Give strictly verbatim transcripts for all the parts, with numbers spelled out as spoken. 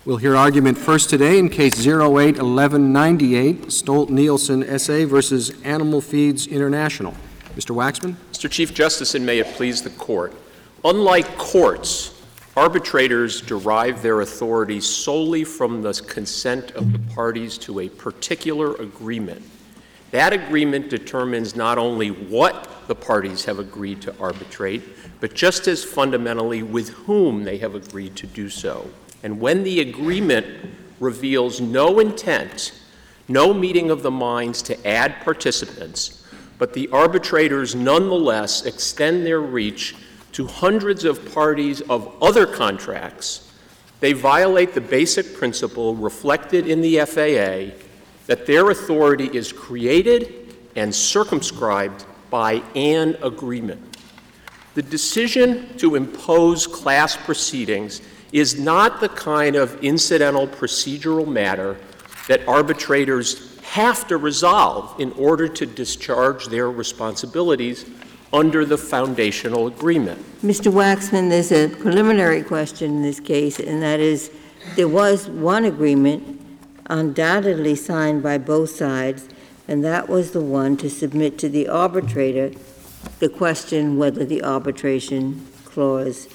We'll hear argument first today in Case zero eight eleven ninety-eight, Stolt-Nielsen S A versus Animal Feeds International. Mister Waxman? Mister Chief Justice, and may it please the Court, unlike courts, arbitrators derive their authority solely from the consent of the parties to a particular agreement. That agreement determines not only what the parties have agreed to arbitrate, but just as fundamentally with whom they have agreed to do so. And when the agreement reveals no intent, no meeting of the minds to add participants, but the arbitrators nonetheless extend their reach to hundreds of parties of other contracts, they violate the basic principle reflected in the F A A that their authority is created and circumscribed by an agreement. The decision to impose class proceedings is not the kind of incidental procedural matter that arbitrators have to resolve in order to discharge their responsibilities under the foundational agreement. Mister Waxman, there's a preliminary question in this case, and that is there was one agreement undoubtedly signed by both sides, and that was the one to submit to the arbitrator the question whether the arbitration clause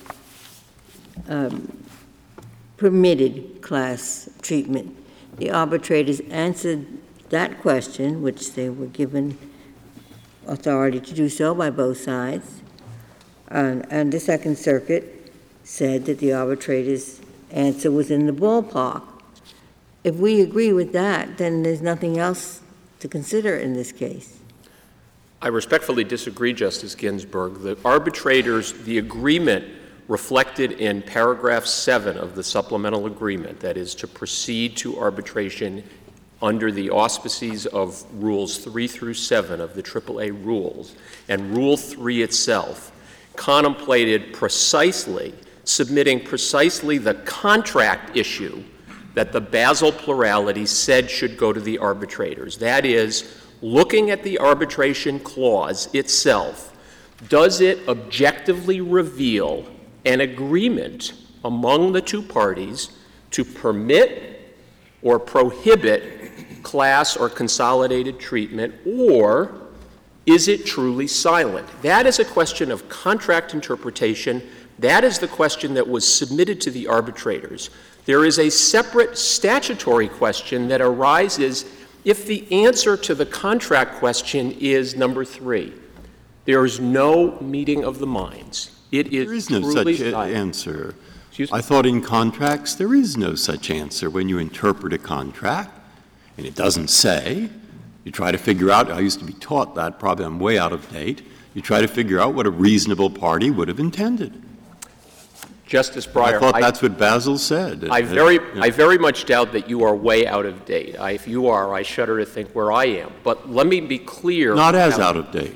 um, permitted class treatment. The arbitrators answered that question, which they were given authority to do so by both sides, and, and the Second Circuit said that the arbitrator's answer was in the ballpark. If we agree with that, then there's nothing else to consider in this case. I respectfully disagree, Justice Ginsburg. The arbitrators, the agreement reflected in paragraph seven of the supplemental agreement, that is to proceed to arbitration under the auspices of rules three through seven of the triple A rules, and rule three itself contemplated precisely, submitting precisely the contract issue that the Basel plurality said should go to the arbitrators. That is, looking at the arbitration clause itself, does it objectively reveal an agreement among the two parties to permit or prohibit class or consolidated treatment, or is it truly silent? That is a question of contract interpretation. That is the question that was submitted to the arbitrators. There is a separate statutory question that arises if the answer to the contract question is number three. There is no meeting of the minds. It is There is no truly such silent. answer. Excuse me? I thought in contracts there is no such answer. When you interpret a contract, and it doesn't say, you try to figure out, I used to be taught that, probably I'm way out of date, you try to figure out what a reasonable party would have intended. Justice Breyer, I thought I, that's what Basel said. I It- very, it- I very much doubt that you are way out of date. I, if you are, I shudder to think where I am. But let me be clear. Not as about, out of date.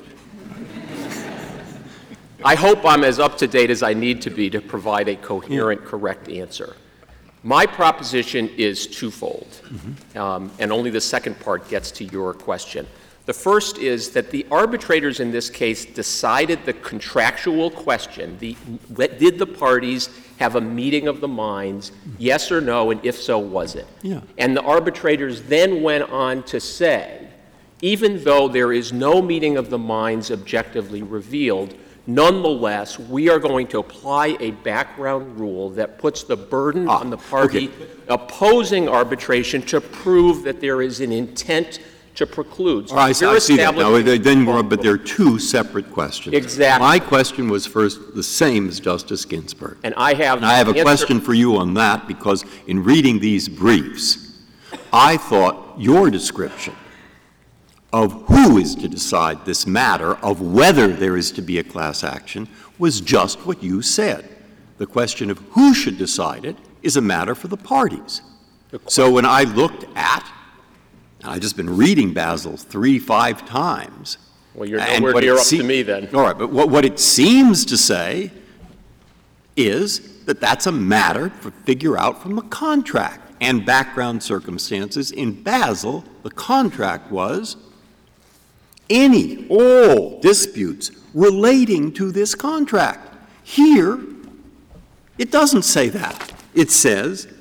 I hope I'm as up to date as I need to be to provide a coherent, yeah. correct answer. My proposition is twofold, mm-hmm. um, and only the second part gets to your question. The first is that the arbitrators in this case decided the contractual question, the, did the parties have a meeting of the minds, yes or no, and if so, was it? Yeah. And the arbitrators then went on to say, even though there is no meeting of the minds objectively revealed, nonetheless, we are going to apply a background rule that puts the burden ah, on the party okay. opposing arbitration to prove that there is an intent to preclude. So All right, I, I see that now. Then more, but there are two separate questions. Exactly. My question was first the same as Justice Ginsburg. And I have, and I have a answer- question for you on that, because in reading these briefs, I thought your description of who is to decide this matter of whether there is to be a class action was just what you said. The question of who should decide it is a matter for the parties. So when I looked at, and I've just been reading Basel three, five times. Well, you're nowhere near up se- to me then. All right, but what, what it seems to say is that that's a matter to figure out from the contract and background circumstances. In Basel, the contract was any, all disputes relating to this contract. Here, it doesn't say that. It says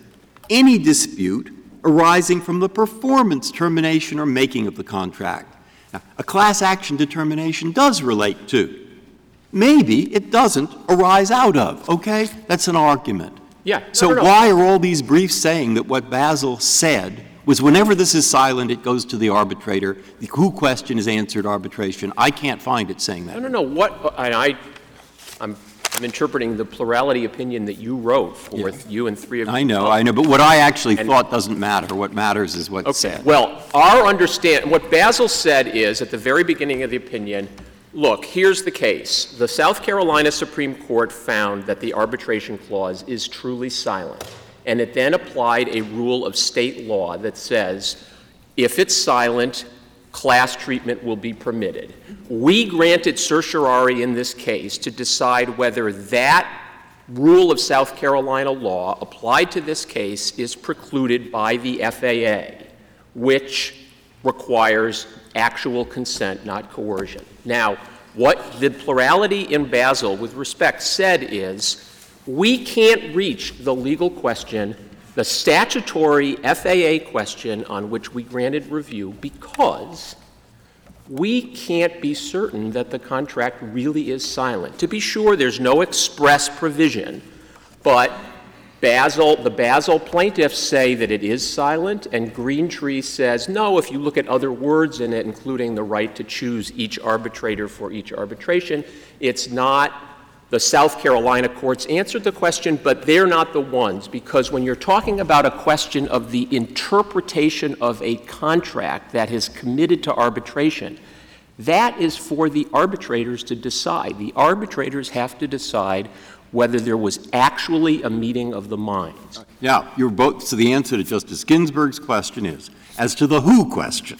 any dispute arising from the performance, termination, or making of the contract. Now, a class action determination does relate to. Maybe it doesn't arise out of, okay? That's an argument. Yeah. No, so no, no. why are all these briefs saying that what Basil said was whenever this is silent, it goes to the arbitrator, the who question is answered arbitration? I can't find it saying that. No, no, no. What I, I I'm, I'm interpreting the plurality opinion that you wrote for Yeah. you and three of I know, I know, but what I actually And- thought doesn't matter. What matters is what's Okay. said. Well, our understand what Basil said is at the very beginning of the opinion, look, here's the case. The South Carolina Supreme Court found that the arbitration clause is truly silent, and it then applied a rule of state law that says if it's silent, class treatment will be permitted. We granted certiorari in this case to decide whether that rule of South Carolina law applied to this case is precluded by the F A A, which requires actual consent, not coercion. Now, what the plurality in Basil, with respect, said is we can't reach the legal question, the statutory F A A question on which we granted review, because we can't be certain that the contract really is silent. To be sure, there's no express provision, but Basil, the Basil plaintiffs say that it is silent, and Greentree says, no, if you look at other words in it, including the right to choose each arbitrator for each arbitration, it's not. The South Carolina courts answered the question, but they're not the ones, because when you're talking about a question of the interpretation of a contract that is committed to arbitration, that is for the arbitrators to decide. The arbitrators have to decide whether there was actually a meeting of the minds. Now, you're both, so the answer to Justice Ginsburg's question is, as to the who question,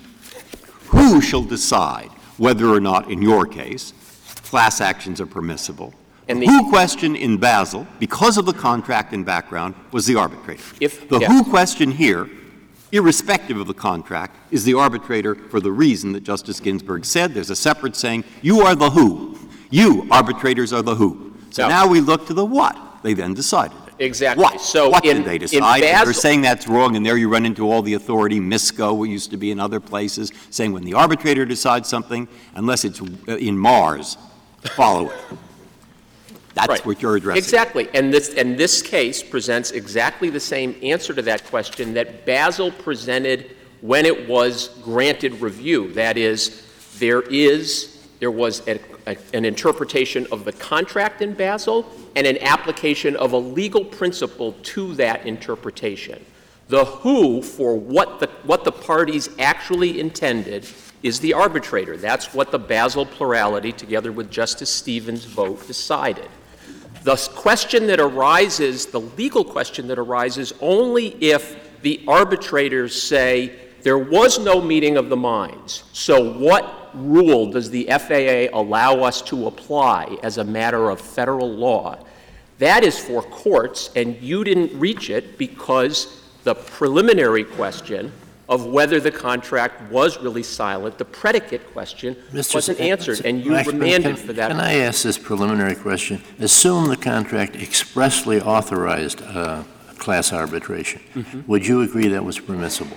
who shall decide whether or not, in your case, class actions are permissible? And the the who question in Basil, because of the contract and background, was the arbitrator. If, the yeah. who question here, irrespective of the contract, is the arbitrator for the reason that Justice Ginsburg said. There's a separate saying, you are the who. You, arbitrators, are the who. So No. now we look to the what. They then decided it. Exactly. What? So what in, did they in decide? Basil, They're saying that's wrong, and there you run into all the authority, MISCO, what used to be in other places, saying when the arbitrator decides something, unless it's in Mars, follow it. That's Right. what you're addressing. Exactly. And this, and this case presents exactly the same answer to that question that Basil presented when it was granted review. That is, there is, there was a, a, an interpretation of the contract in Basil and an application of a legal principle to that interpretation. The who for what the, what the parties actually intended is the arbitrator. That's what the Basil plurality, together with Justice Stevens' vote, decided. The question that arises, the legal question that arises, only if the arbitrators say there was no meeting of the minds. So what rule does the F A A allow us to apply as a matter of federal law? That is for courts, and you didn't reach it because the preliminary question of whether the contract was really silent, the predicate question, Mister wasn't S- answered, and you Waxman, remanded can, for that. Can I ask this preliminary question? Assume the contract expressly authorized uh, class arbitration. Mm-hmm. Would you agree that was permissible?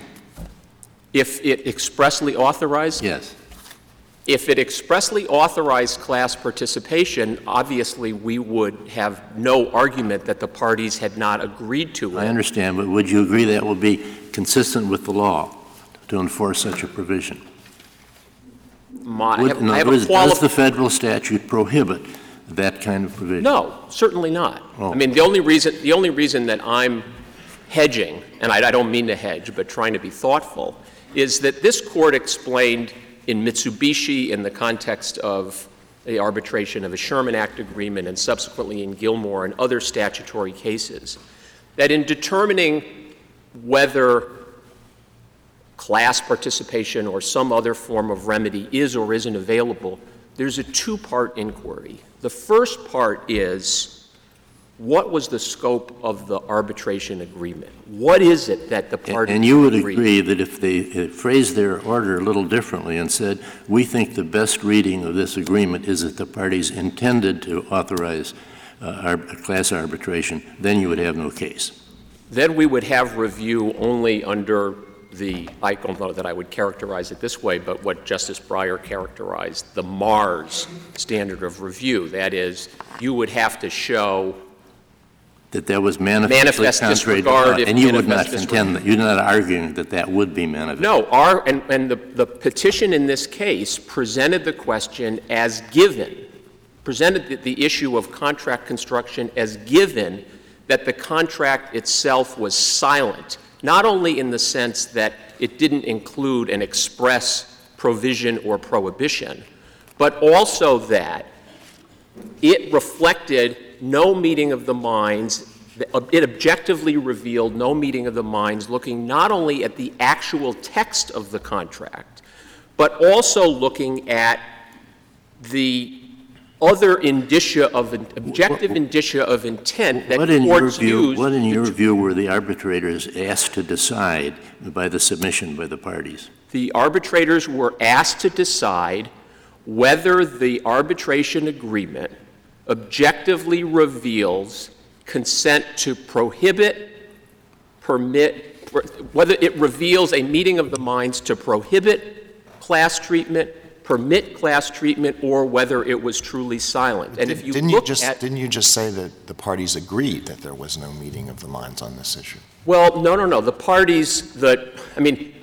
If it expressly authorized? Yes. If it expressly authorized class participation, obviously we would have no argument that the parties had not agreed to it. I understand, but would you agree that would be consistent with the law to enforce such a provision? My, I Would, have, in I have other a words, quali- does the federal statute prohibit that kind of provision? No, certainly not. Oh. I mean, the only reason the only reason that I'm hedging, and I, I don't mean to hedge, but trying to be thoughtful, is that this court explained in Mitsubishi in the context of the arbitration of a Sherman Act agreement and subsequently in Gilmore and other statutory cases, that in determining whether class participation or some other form of remedy is or isn't available, there's a two-part inquiry. The first part is, what was the scope of the arbitration agreement? What is it that the parties And you would agreed? agree that if they uh, phrased their order a little differently and said, we think the best reading of this agreement is that the parties intended to authorize uh, ar- class arbitration, then you would have no case. then we would have review only under the, I don't know that I would characterize it this way, but what Justice Breyer characterized, the Mars standard of review. That is, you would have to show that there was manifestly manifest contrary to disregard. law, if and you would not manifest contend that, you're not arguing that that would be manifest. No, our, and, and the, the petition in this case presented the question as given, presented the, the issue of contract construction as given that the contract itself was silent, not only in the sense that it didn't include an express provision or prohibition, but also that it reflected no meeting of the minds. It objectively revealed no meeting of the minds, looking not only at the actual text of the contract, but also looking at the other indicia of objective indicia of intent that what in courts your view, use. What in your view were the arbitrators asked to decide by the submission by the parties? The arbitrators were asked to decide whether the arbitration agreement objectively reveals consent to prohibit, permit, whether it reveals a meeting of the minds to prohibit class treatment, permit class treatment, or whether it was truly silent. And if you didn't look you just at, didn't you just say that the parties agreed that there was no meeting of the minds on this issue? well, no, no, no. The parties that, I mean,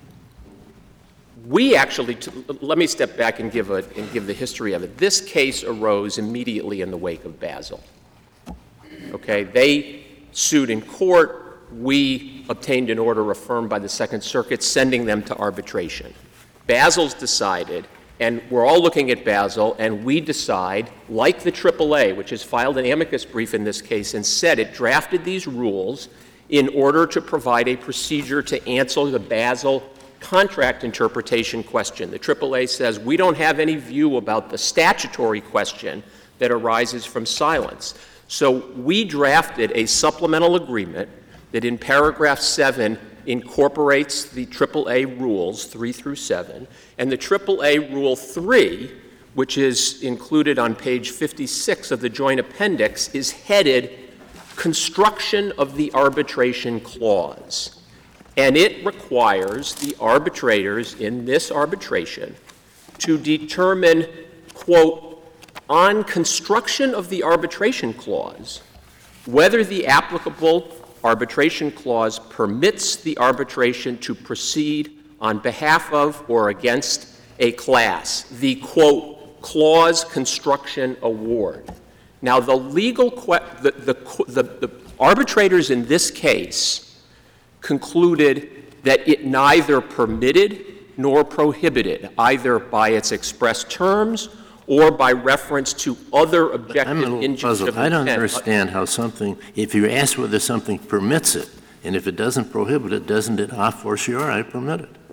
we actually, t- let me step back and give, a, and give the history of it. This case arose immediately in the wake of Basel. Okay, they sued in court. We obtained an order affirmed by the Second Circuit sending them to arbitration. Basel's decided, and we're all looking at Basel, and we decide, like the triple A, which has filed an amicus brief in this case and said it drafted these rules in order to provide a procedure to answer the Basel contract interpretation question. The triple A says we don't have any view about the statutory question that arises from silence. So we drafted a supplemental agreement that in paragraph seven incorporates the triple A rules three through seven, and the triple A rule three, which is included on page fifty-six of the joint appendix, is headed Construction of the Arbitration Clause. And it requires the arbitrators in this arbitration to determine, quote, on construction of the arbitration clause, whether the applicable arbitration clause permits the arbitration to proceed on behalf of or against a class, the, quote, clause construction award. Now, the legal que- the, the, the, the arbitrators in this case concluded that it neither permitted nor prohibited, either by its express terms or by reference to other objective I'm a little injunctive puzzled. I don't intent. understand how something, if you ask whether something permits it, and if it doesn't prohibit it, doesn't it a fortiori permit it?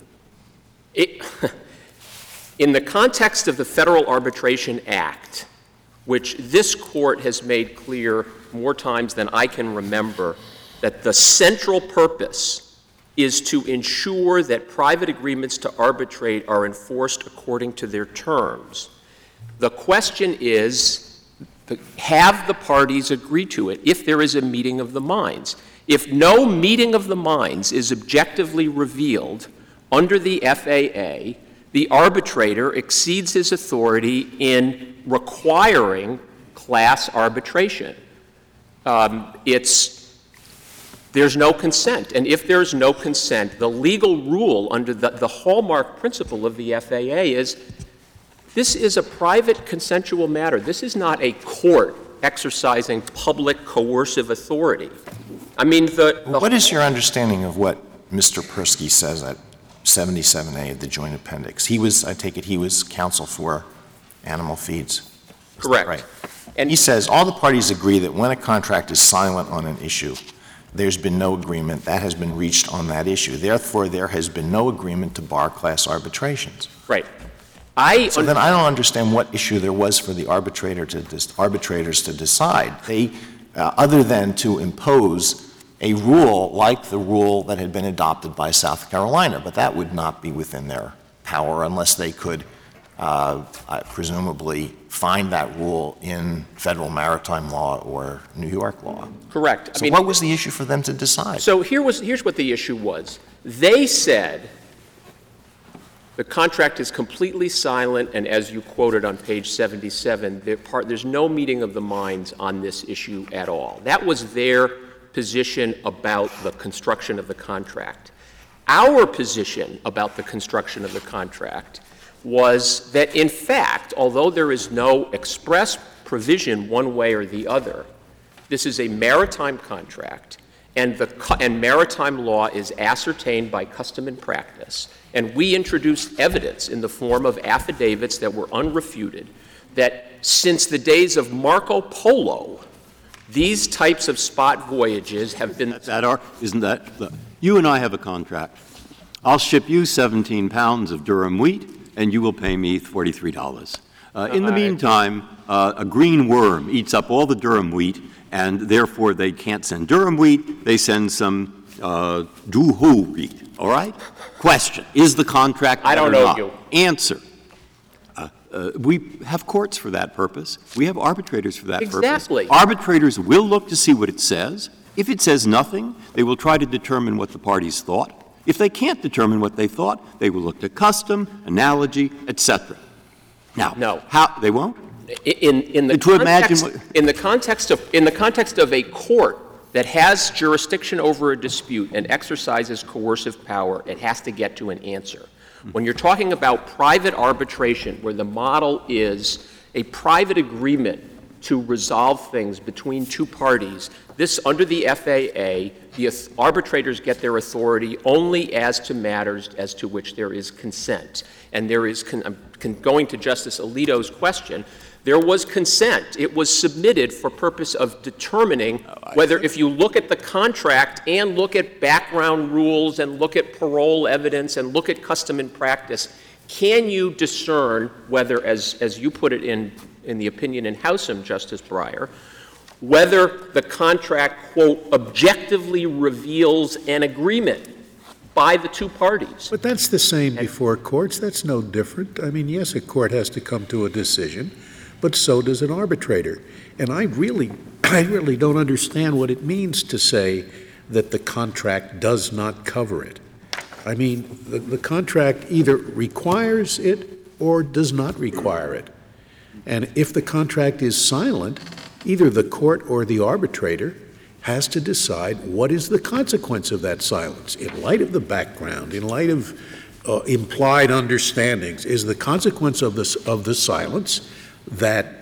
It, in the context of the Federal Arbitration Act, which this Court has made clear more times than I can remember, that the central purpose is to ensure that private agreements to arbitrate are enforced according to their terms. The question is, have the parties agreed to it if there is a meeting of the minds? If no meeting of the minds is objectively revealed under the F A A, the arbitrator exceeds his authority in requiring class arbitration. Um, it's, there's no consent. And if there's no consent, the legal rule under the, the hallmark principle of the F A A is this is a private consensual matter. This is not a court exercising public coercive authority. I mean, the, the What is your understanding of what Mister Persky says at seventy-seven A of the Joint Appendix? He was, I take it, he was counsel for Animal Feeds. Is that Correct. right? And he says all the parties agree that when a contract is silent on an issue, there's been no agreement that has been reached on that issue. Therefore, there has been no agreement to bar class arbitrations. Right. I So then I don't understand what issue there was for the arbitrator to dis- arbitrators to decide. They, uh, other than to impose a rule like the rule that had been adopted by South Carolina, but that would not be within their power unless they could uh, uh, presumably find that rule in federal maritime law or New York law. Correct. I So mean, what was the issue for them to decide? So here was, here's what the issue was. They said the contract is completely silent, and as you quoted on page seventy-seven, part, there's no meeting of the minds on this issue at all. That was their position about the construction of the contract. Our position about the construction of the contract was that, in fact, although there is no express provision one way or the other, this is a maritime contract, and, the, and maritime law is ascertained by custom and practice. And we introduced evidence in the form of affidavits that were unrefuted that since the days of Marco Polo, these types of spot voyages have been... That, that are, isn't that... The, you and I have a contract. I'll ship you seventeen pounds of durum wheat, and you will pay me forty-three dollars. Uh, in the meantime, uh, a green worm eats up all the durum wheat, and therefore they can't send durum wheat. They send some uh, Duhu wheat. All right? Question. Is the contract I don't or know not? you. Answer. Uh, uh, we have courts for that purpose. We have arbitrators for that purpose. Exactly. Arbitrators will look to see what it says. If it says nothing, they will try to determine what the parties thought. If they can't determine what they thought, they will look to custom, analogy, et cetera. Now, No. how they won't? In, in, the To imagine context, what- in, the context of, in the context of a court that has jurisdiction over a dispute and exercises coercive power, it has to get to an answer. When you're talking about private arbitration, where the model is a private agreement to resolve things between two parties, this, under the F A A, the arbitrators get their authority only as to matters as to which there is consent. And there is, con- I'm con- going to Justice Alito's question, there was consent. It was submitted for purpose of determining whether, if you look at the contract and look at background rules and look at parole evidence and look at custom and practice, can you discern whether, as, as you put it in, in the opinion in Howsam, Justice Breyer, whether the contract, quote, objectively reveals an agreement by the two parties. But that's the same before courts. That's no different. I mean, yes, a court has to come to a decision, but so does an arbitrator. And I really, I really don't understand what it means to say that the contract does not cover it. I mean, the, the contract either requires it or does not require it. And if the contract is silent, either the court or the arbitrator has to decide what is the consequence of that silence. In light of the background, in light of uh, implied understandings, is the consequence of this of the silence that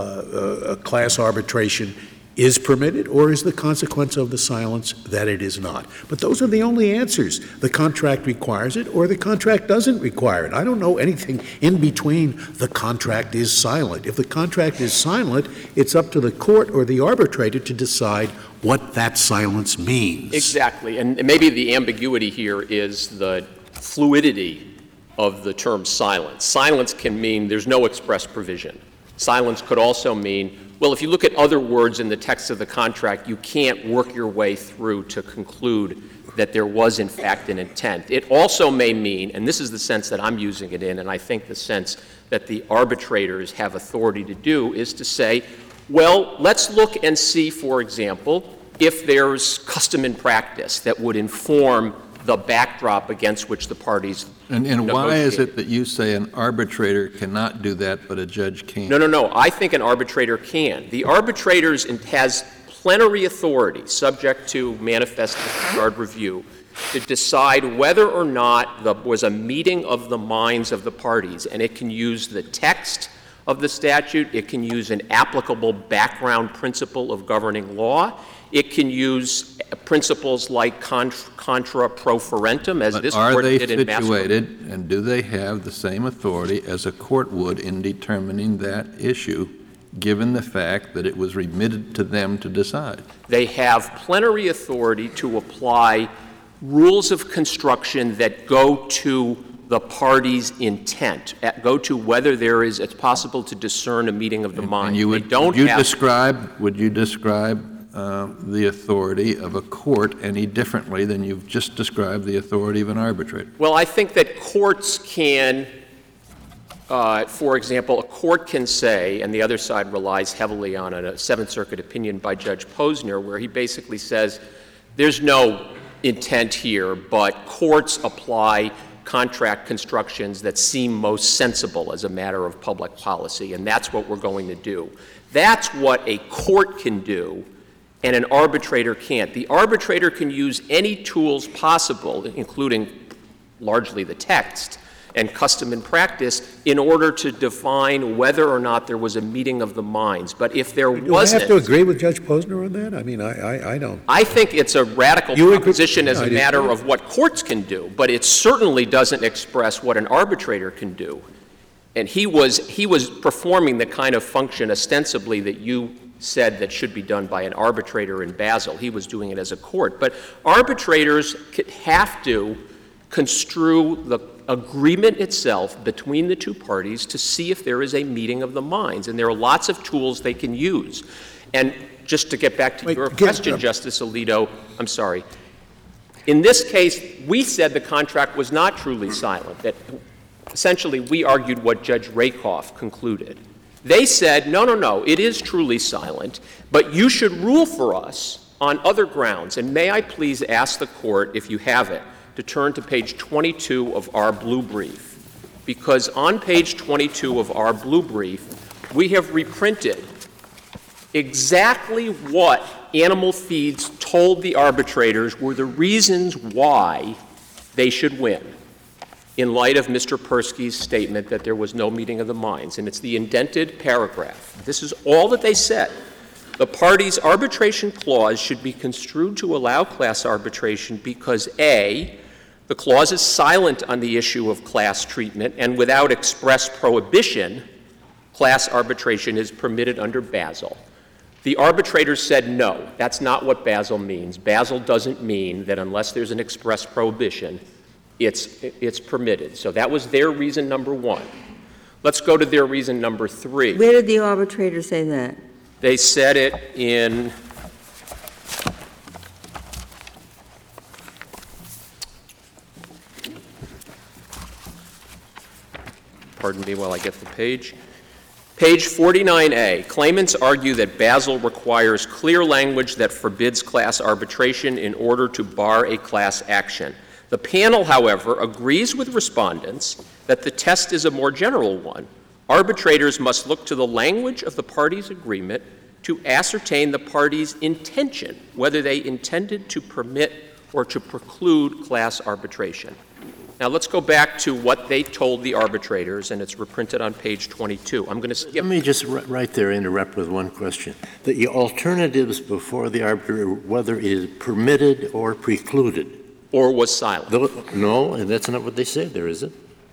uh, a class arbitration is permitted, or is the consequence of the silence that it is not? But those are the only answers. The contract requires it, or the contract doesn't require it. I don't know anything in between the contract is silent. If the contract is silent, it's up to the court or the arbitrator to decide what that silence means. Exactly. And maybe the ambiguity here is the fluidity of the term silence. Silence can mean there's no express provision. Silence could also mean, well, if you look at other words in the text of the contract, you can't work your way through to conclude that there was, in fact, an intent. It also may mean, and this is the sense that I'm using it in, and I think the sense that the arbitrators have authority to do, is to say, well, let's look and see, for example, if there's custom and practice that would inform the backdrop against which the parties And, and why is negotiate. it that you say an arbitrator cannot do that, but a judge can? No, no, no. I think an arbitrator can. The arbitrators in- has plenary authority, subject to manifest disregard review, to decide whether or not there was a meeting of the minds of the parties. And it can use the text of the statute. It can use an applicable background principle of governing law. It can use principles like contra, contra pro forentum, as But this are court they did in Masco. situated, and do they have the same authority as a court would in determining that issue, given the fact that it was remitted to them to decide? They have plenary authority to apply rules of construction that go to the party's intent, at- go to whether there is, it's possible to discern a meeting of the mind. And you would, They don't would you have, describe, would you describe uh, the authority of a court any differently than you've just described the authority of an arbitrator? well, I think that courts can Uh, for example, a court can say, and the other side relies heavily on a Seventh Circuit opinion by Judge Posner, where he basically says there's no intent here, but courts apply contract constructions that seem most sensible as a matter of public policy, and that's what we're going to do. That's what a court can do, and an arbitrator can't. The arbitrator can use any tools possible, including largely the text and custom and practice, in order to define whether or not there was a meeting of the minds. But if there Do wasn't— I have to agree with Judge Posner on that? I mean, I, I, I don't. I think it's a radical You agree- proposition as No, a I didn't- matter of what courts can do, but it certainly doesn't express what an arbitrator can do. And he was, he was performing the kind of function ostensibly that you said that should be done by an arbitrator in Basel. He was doing it as a court. But arbitrators have to construe the agreement itself between the two parties to see if there is a meeting of the minds. And there are lots of tools they can use. And just to get back to Wait, your get- question, uh, Justice Alito, I'm sorry. In this case, we said the contract was not truly silent, that essentially we argued what Judge Rakoff concluded. They said, no, no, no, it is truly silent, but you should rule for us on other grounds. And may I please ask the Court, if you have it, to turn to page twenty-two of our blue brief, because on page twenty-two of our blue brief, we have reprinted exactly what Animal Feeds told the arbitrators were the reasons why they should win, in light of Mister Persky's statement that there was no meeting of the minds. And it's the indented paragraph. This is all that they said. The parties' arbitration clause should be construed to allow class arbitration because, A, the clause is silent on the issue of class treatment, and without express prohibition, class arbitration is permitted under Basel. The arbitrators said no, that's not what Basel means. Basel doesn't mean that unless there's an express prohibition, it's, it's permitted. So that was their reason number one. Let's go to their reason number three. Where did the arbitrator say that? They said it in pardon me while I get the page. Page forty-nine A, claimants argue that Basel requires clear language that forbids class arbitration in order to bar a class action. The panel, however, agrees with respondents that the test is a more general one. Arbitrators must look to the language of the parties' agreement to ascertain the parties' intention, whether they intended to permit or to preclude class arbitration. Now, let's go back to what they told the arbitrators, and it's reprinted on page twenty-two. I'm going to skip. Let me just r- right there interrupt with one question. The alternatives before the arbitrator, whether it is permitted or precluded. Or was silent. Though, no, and that's not what they said there, is it?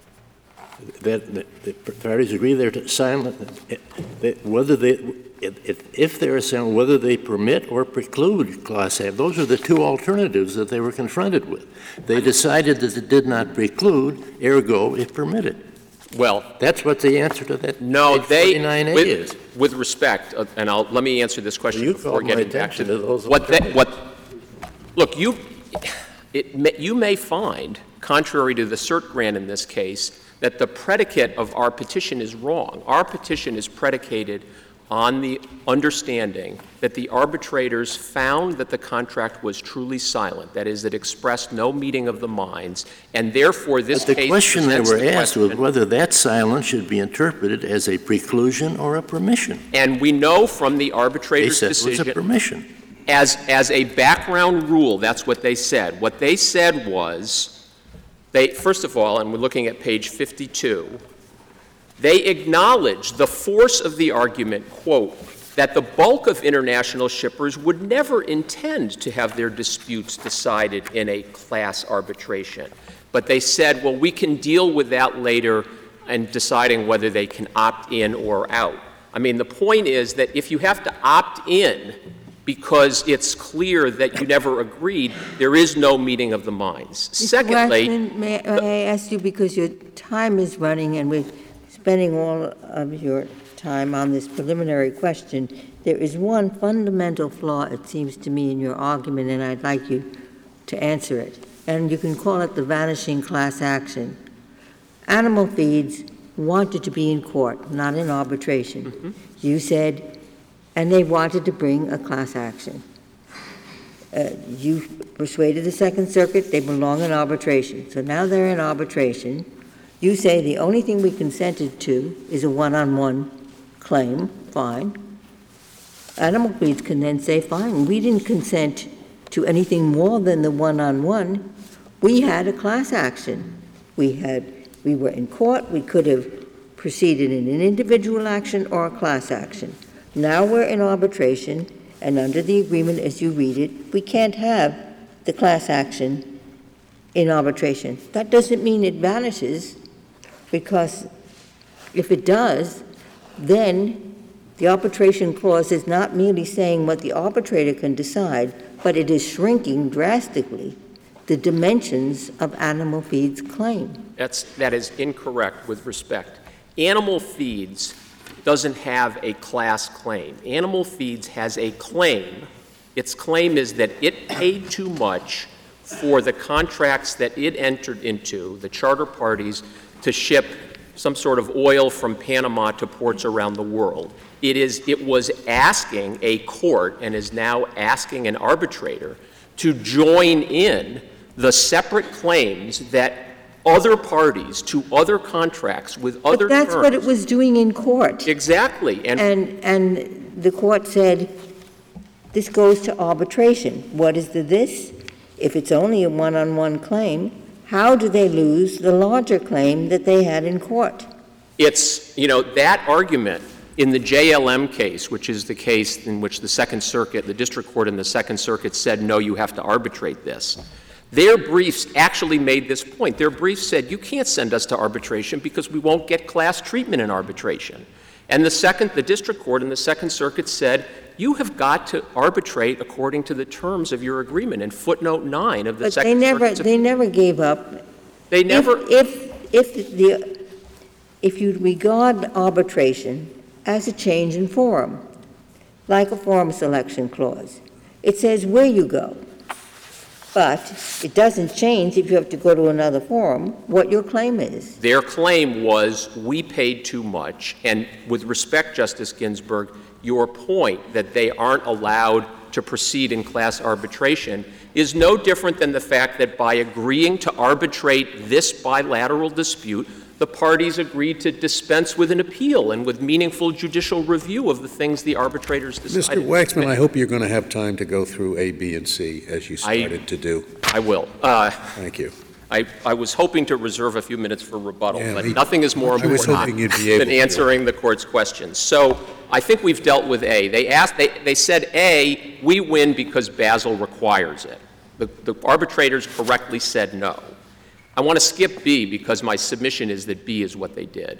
That, that the parties agree they're silent, that whether they, if, if they're silent, whether they permit or preclude class action. Those are the two alternatives that they were confronted with. They decided that it did not preclude, ergo, it permitted. Well, that's what the answer to that. No, they, with, is. with respect, uh, and I'll, let me answer this question You before called getting my back to, attention to those what they, what. Look, you, it may, you may find, contrary to the cert grant in this case, that the predicate of our petition is wrong. Our petition is predicated on the understanding that the arbitrators found that the contract was truly silent, that is, it expressed no meeting of the minds, and therefore this but the case question they were the asked question, was whether that silence should be interpreted as a preclusion or a permission. And we know from the arbitrator's they said decision, it was a permission. As, as a background rule, that's what they said. What they said was, they, first of all, and we're looking at page fifty-two, they acknowledged the force of the argument, quote, that the bulk of international shippers would never intend to have their disputes decided in a class arbitration. But they said, well, we can deal with that later in deciding whether they can opt in or out. I mean, the point is that if you have to opt in because it's clear that you never agreed, there is no meeting of the minds. Mister Secondly, Waxman, may, may I ask you, because your time is running and we're spending all of your time on this preliminary question, there is one fundamental flaw, it seems to me, in your argument, and I'd like you to answer it. And you can call it the vanishing class action. Animal Feeds wanted to be in court, not in arbitration. Mm-hmm. You said, and they wanted to bring a class action. Uh, you persuaded the Second Circuit they belong in arbitration. So now they're in arbitration. You say the only thing we consented to is a one-on-one claim. Fine. Animal Feeds can then say, fine, we didn't consent to anything more than the one-on-one. We had a class action. We had, we were in court. We could have proceeded in an individual action or a class action. Now we're in arbitration, and under the agreement as you read it, we can't have the class action in arbitration. That doesn't mean it vanishes, because if it does, then the arbitration clause is not merely saying what the arbitrator can decide, but it is shrinking drastically the dimensions of Animal Feeds' claim. That's, that is incorrect with respect. Animal Feeds doesn't have a class claim. Animal Feeds has a claim. Its claim is that it paid too much for the contracts that it entered into, the charter parties, to ship some sort of oil from Panama to ports around the world. It is, it was asking a court, and is now asking an arbitrator, to join in the separate claims that other parties to other contracts with other But that's terms. what it was doing in court. Exactly. And, And, and the court said, this goes to arbitration. What is the this? If it's only a one-on-one claim, how do they lose the larger claim that they had in court? it's, you know, that argument in the J L M case, which is the case in which the Second Circuit, the district court in the Second Circuit said, no, you have to arbitrate this. Their briefs actually made this point. Their briefs said, you can't send us to arbitration because we won't get class treatment in arbitration. And the second, the district court in the Second Circuit said, you have got to arbitrate according to the terms of your agreement in footnote nine of the But Second they never, Circuit's they never gave up. They never. If, if, if the, if you regard arbitration as a change in forum, like a forum selection clause, it says where you go. But it doesn't change if you have to go to another forum what your claim is. Their claim was we paid too much. And with respect, Justice Ginsburg, your point that they aren't allowed to proceed in class arbitration is no different than the fact that by agreeing to arbitrate this bilateral dispute, the parties agreed to dispense with an appeal and with meaningful judicial review of the things the arbitrators decided. Mister Waxman, I hope you're going to have time to go through A, B, and C as you started I, to do. I will. Uh, Thank you. I, I was hoping to reserve a few minutes for rebuttal, Yeah, but me- nothing is more I was important hoping you'd be able than to. answering the court's questions. So I think we've dealt with A. They asked, they, they said, A, we win because Basel requires it. The, the arbitrators correctly said no. I want to skip B because my submission is that B is what they did.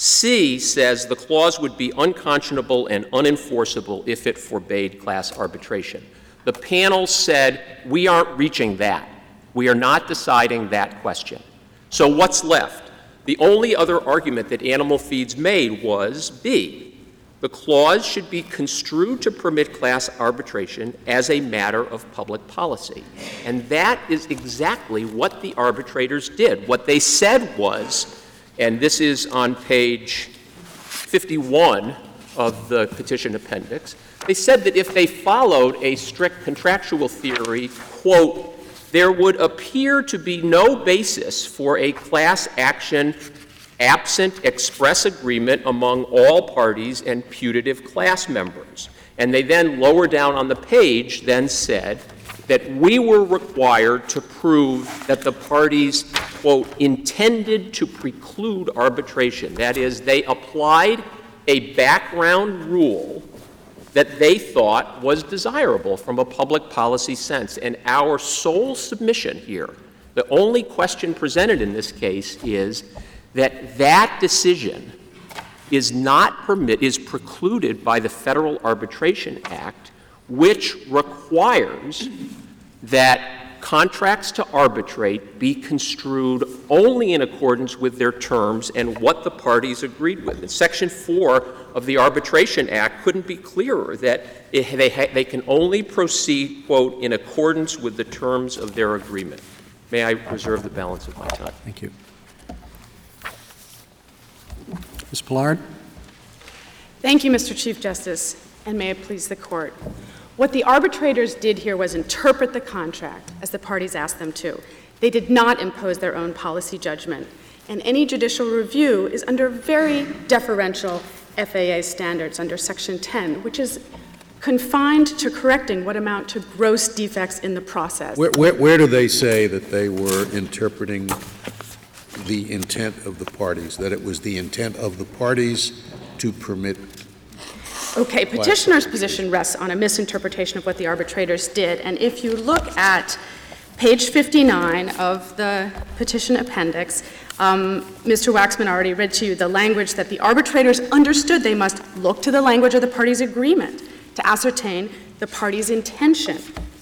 C says the clause would be unconscionable and unenforceable if it forbade class arbitration. The panel said we aren't reaching that. We are not deciding that question. So what's left? The only other argument that Animal Feeds made was B. The clause should be construed to permit class arbitration as a matter of public policy. And that is exactly what the arbitrators did. What they said was, and this is on page fifty-one of the petition appendix, they said that if they followed a strict contractual theory, quote, there would appear to be no basis for a class action absent express agreement among all parties and putative class members. And they then, lower down on the page, then said that we were required to prove that the parties, quote, intended to preclude arbitration. That is, they applied a background rule that they thought was desirable from a public policy sense. And our sole submission here, the only question presented in this case is that that decision is not permit is precluded by the Federal Arbitration Act, which requires that contracts to arbitrate be construed only in accordance with their terms and what the parties agreed with. And Section four of the Arbitration Act couldn't be clearer that it, they, ha- they can only proceed, quote, in accordance with the terms of their agreement. May I reserve the balance of my time? Thank you. Miz Pillard? Thank you, Mister Chief Justice, and may it please the Court. What the arbitrators did here was interpret the contract as the parties asked them to. They did not impose their own policy judgment, and any judicial review is under very deferential F A A standards under Section ten, which is confined to correcting what amount to gross defects in the process. Where, where, where do they say that they were interpreting the intent of the parties, that it was the intent of the parties to permit? Okay, petitioner's position rests on a misinterpretation of what the arbitrators did, and if you look at page fifty-nine of the petition appendix, um, Mister Waxman already read to you the language that the arbitrators understood they must look to the language of the parties' agreement to ascertain the parties' intention.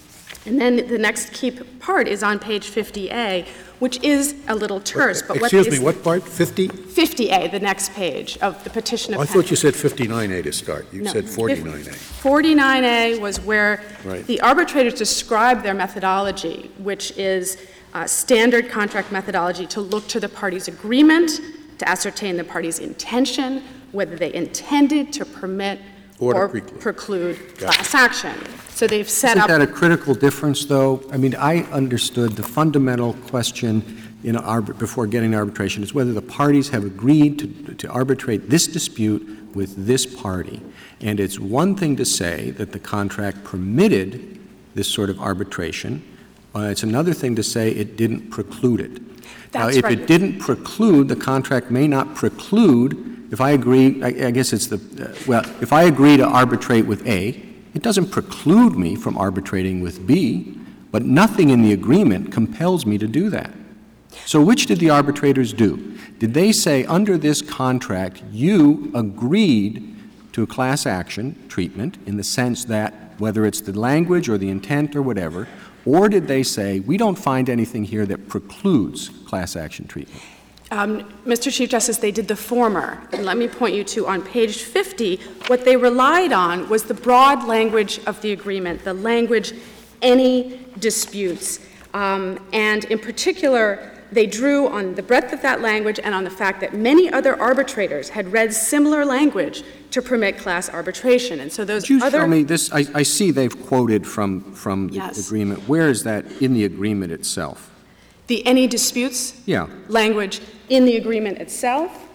And then the next key part is on page fifty A, which is a little terse. But Excuse what me, is what part? fifty? fifty A, the next page of the petition I appendix. thought you said fifty-nine A to start. You No, said forty-nine A. forty-nine A was where Right. the arbitrators described their methodology, which is uh, standard contract methodology to look to the parties' agreement, to ascertain the parties' intention, whether they intended to permit Or to or preclude. preclude Got it. class action. So they've set Isn't up. that a critical difference, though? I mean, I understood the fundamental question in arbit- before getting to arbitration is whether the parties have agreed to, to arbitrate this dispute with this party. And it's one thing to say that the contract permitted this sort of arbitration. Uh, it's another thing to say it didn't preclude it. Now, That's if right. it didn't preclude, the contract may not preclude. If I agree, I, I guess it's the, uh, well, if I agree to arbitrate with A, it doesn't preclude me from arbitrating with B, but nothing in the agreement compels me to do that. So which did the arbitrators do? Did they say, under this contract, you agreed to a class action treatment in the sense that whether it's the language or the intent or whatever, or did they say, we don't find anything here that precludes class action treatment? Um, Mister Chief Justice, they did the former. And let me point you to, on page fifty, what they relied on was the broad language of the agreement, the language, any disputes. Um, and in particular, they drew on the breadth of that language and on the fact that many other arbitrators had read similar language to permit class arbitration. And so those Could you other... tell me this? I, I see they've quoted from, from the Yes. agreement. Where is that in the agreement itself? The any disputes Yeah, language in the agreement itself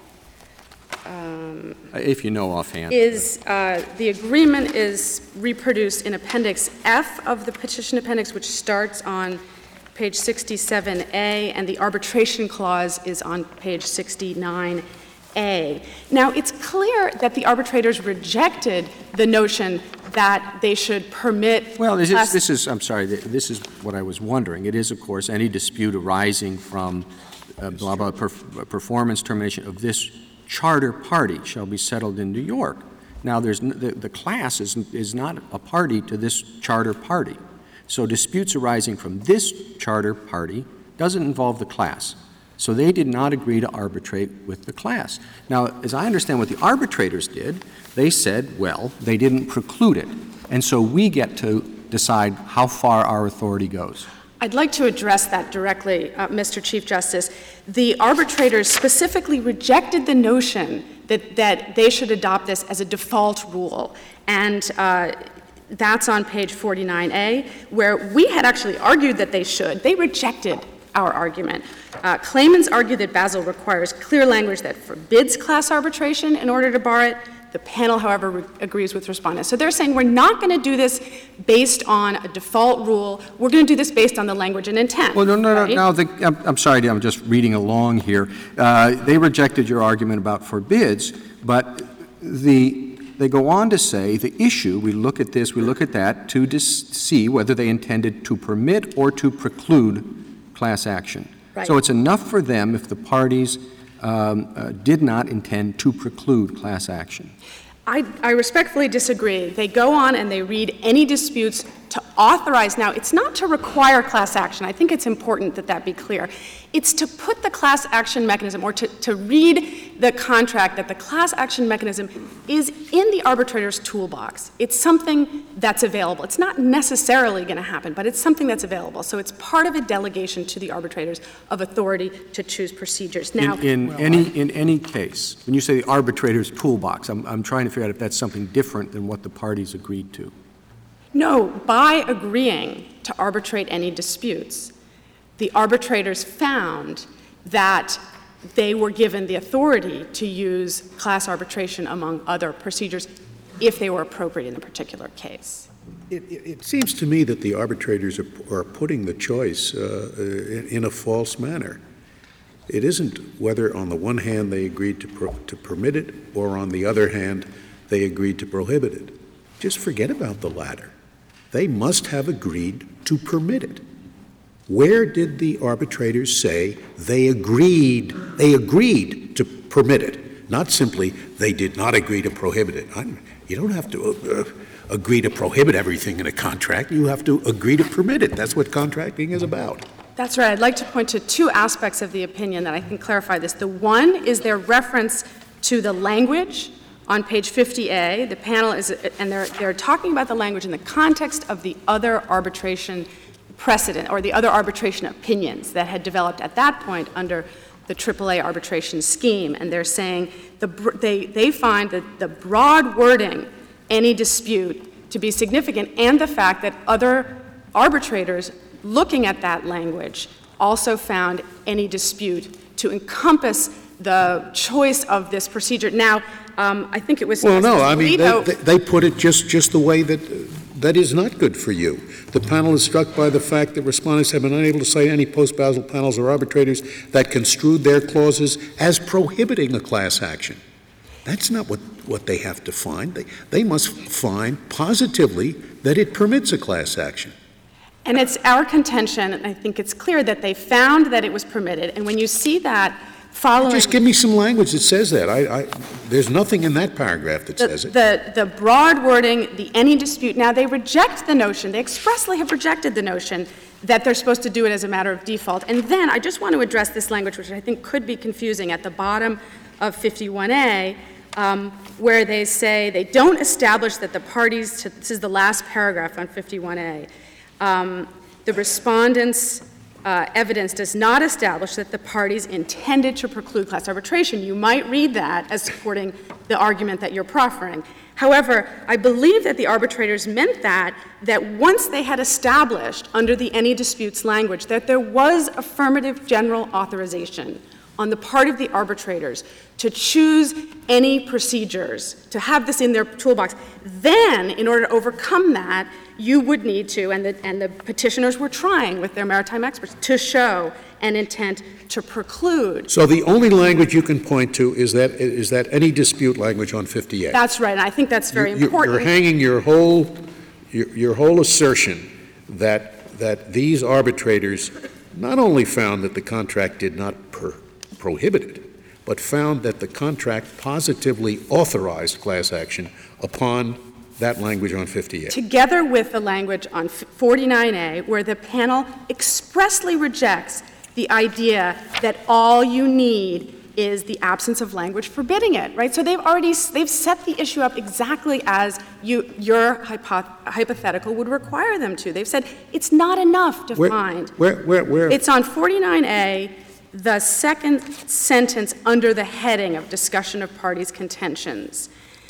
um, if you know offhand. is, uh, the agreement is reproduced in Appendix F of the petition appendix, which starts on page sixty-seven A, and the arbitration clause is on page sixty-nine A. Now, it's clear that the arbitrators rejected the notion that they should permit Well, this class- is, this is, I'm sorry, th- this is what I was wondering. It is, of course, any dispute arising from uh, blah, blah, perf- performance termination of this charter party shall be settled in New York. Now, there's, n- the, the class is, is not a party to this charter party. So disputes arising from this charter party doesn't involve the class. So they did not agree to arbitrate with the class. Now, as I understand what the arbitrators did, they said, well, they didn't preclude it. And so we get to decide how far our authority goes. I'd like to address that directly, uh, Mister Chief Justice. The arbitrators specifically rejected the notion that, that they should adopt this as a default rule. And uh, that's on page forty-nine A, where we had actually argued that they should. They rejected our argument. Uh, claimants argue that Basel requires clear language that forbids class arbitration in order to bar it. The panel, however, re- agrees with respondents. So they're saying we're not going to do this based on a default rule. We're going to do this based on the language and intent. Well, no, no, right? no, no the, I'm, I'm sorry, I'm just reading along here. Uh, they rejected your argument about forbids, but the, they go on to say the issue, we look at this, we look at that, to dis- see whether they intended to permit or to preclude class action. Right. So it's enough for them if the parties um, uh, did not intend to preclude class action. I, I respectfully disagree. They go on and they read any disputes to authorize. Now, it's not to require class action. I think it's important that that be clear. It's to put the class action mechanism, or to, to read the contract that the class action mechanism is in the arbitrator's toolbox. It's something that's available. It's not necessarily going to happen, but it's something that's available. So it's part of a delegation to the arbitrators of authority to choose procedures. Now, in, in well, any in any case, when you say the arbitrator's toolbox, I'm, I'm trying to figure out if that's something different than what the parties agreed to. No, by agreeing to arbitrate any disputes, the arbitrators found that they were given the authority to use class arbitration among other procedures if they were appropriate in a particular case. It, it, it seems to me that the arbitrators are, are putting the choice uh, in, in a false manner. It isn't whether on the one hand they agreed to, pro- to permit it, or on the other hand they agreed to prohibit it. Just forget about the latter. They must have agreed to permit it. Where did the arbitrators say they agreed, they agreed to permit it? Not simply they did not agree to prohibit it. I'm, you don't have to uh, agree to prohibit everything in a contract. You have to agree to permit it. That's what contracting is about. That's right. I'd like to point to two aspects of the opinion that I think clarify this. The one is their reference to the language on page fifty A. The panel is, and they're, they're talking about the language in the context of the other arbitration precedent, or the other arbitration opinions that had developed at that point under the triple A arbitration scheme. And they're saying the, they, they find that the broad wording, any dispute, to be significant, and the fact that other arbitrators looking at that language also found any dispute to encompass the choice of this procedure. Now, um, I think it was... Well, no, I mean, they, they put it just, just the way that uh, that is not good for you. The panel is struck by the fact that respondents have been unable to cite any post-Basel panels or arbitrators that construed their clauses as prohibiting a class action. That's not what, what they have to find. They, they must find positively that it permits a class action. And it's our contention, and I think it's clear, that they found that it was permitted. And when you see that following... Just give me some language that says that. I, I, there's nothing in that paragraph that the, says it. The, the broad wording, the any dispute, now they reject the notion, they expressly have rejected the notion that they're supposed to do it as a matter of default. And then I just want to address this language, which I think could be confusing, at the bottom of fifty-one A, um, where they say they don't establish that the parties to, this is the last paragraph on fifty-one A, um, the respondents' uh, evidence does not establish that the parties intended to preclude class arbitration. You might read that as supporting the argument that you're proffering. However, I believe that the arbitrators meant that, that once they had established under the any disputes language that there was affirmative general authorization on the part of the arbitrators to choose any procedures, to have this in their toolbox, then in order to overcome that, you would need to, and the, and the petitioners were trying with their maritime experts, to show an intent to preclude. So the only language you can point to is that is that any dispute language on fifty-eight. That's right, and I think that's very you, important. You're hanging your whole your, your whole assertion that that these arbitrators not only found that the contract did not per, prohibit it, but found that the contract positively authorized class action upon that language on fifty-eight. Together with the language on forty-nine A, where the panel expressly rejects the idea that all you need is the absence of language forbidding it, right? So they've already, they've set the issue up exactly as you, your hypo, hypothetical would require them to. They've said it's not enough to where, find. Where, where, where? It's on forty-nine A, the second sentence under the heading of discussion of parties' contentions.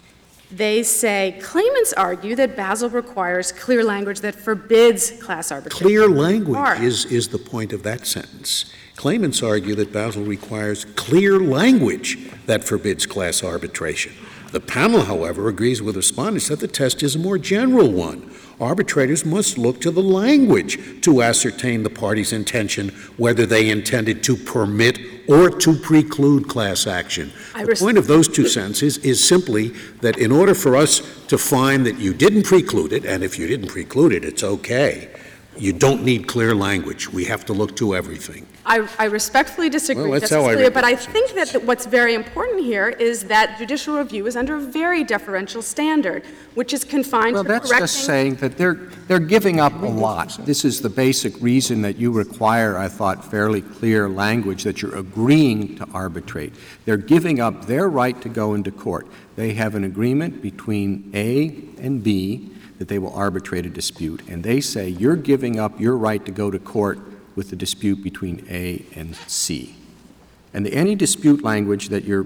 They say, claimants argue that Basel requires clear language that forbids class arbitration. Clear language is, is the point of that sentence. Claimants argue that Basel requires clear language that forbids class arbitration. The panel, however, agrees with respondents that the test is a more general one. Arbitrators must look to the language to ascertain the party's intention, whether they intended to permit or to preclude class action. I the res- point of those two sentences is simply that in order for us to find that you didn't preclude it, and if you didn't preclude it, it's okay, You don't need clear language. We have to look to everything. I, I respectfully disagree, Well, that's Justice how I Scalia, read but I it. think that what's very important here is that judicial review is under a very deferential standard, which is confined Well, to that's correcting. just saying that they're, they're giving up a lot. This is the basic reason that you require, I thought, fairly clear language that you're agreeing to arbitrate. They're giving up their right to go into court. They have an agreement between A and B that they will arbitrate a dispute, and they say you're giving up your right to go to court with the dispute between A and C. And the any dispute language that you're,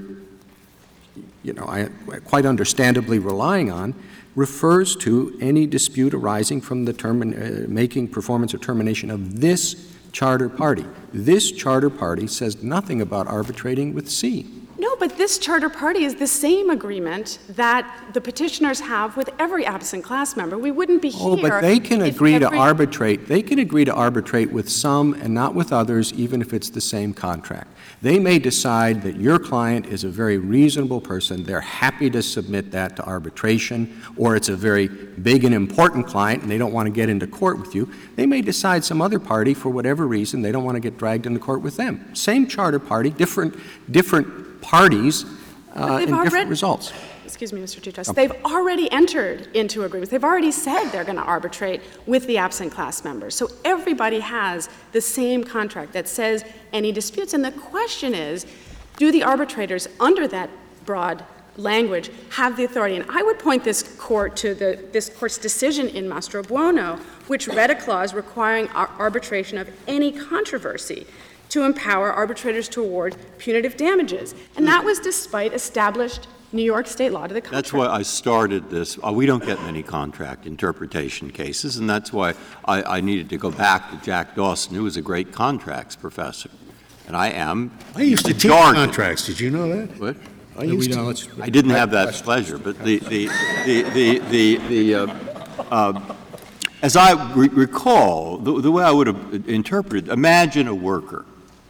you know, I, quite understandably relying on refers to any dispute arising from the termin- uh, making, performance, or termination of this charter party. This charter party says nothing about arbitrating with C. No, but this charter party is the same agreement that the petitioners have with every absent class member. We wouldn't be Oh, here. but they can if agree to every- arbitrate. They can agree to arbitrate with some and not with others, even if it's the same contract. They may decide that your client is a very reasonable person. They're happy to submit that to arbitration, or it's a very big and important client and they don't want to get into court with you. They may decide some other party, for whatever reason, they don't want to get dragged into court with them. Same charter party, different, different parties uh, they've and different already- results. Excuse me, Mister Chief Justice. They've already entered into agreements. They've already said they're going to arbitrate with the absent class members. So everybody has the same contract that says any disputes. And the question is, do the arbitrators under that broad language have the authority? And I would point this court to the, this court's decision in Mastro Buono, which read a clause requiring ar- arbitration of any controversy to empower arbitrators to award punitive damages. And that was despite established New York state law to the contrary. That's why I started this. Uh, we don't get many contract interpretation cases, and that's why I, I needed to go back to Jack Dawson, who was a great contracts professor. And I am. I used to teach jargon. contracts. Did you know that? What? I used to. I didn't have that pleasure, but the the the the the, the uh, uh, as I re- recall, the, the way I would have interpreted, imagine a worker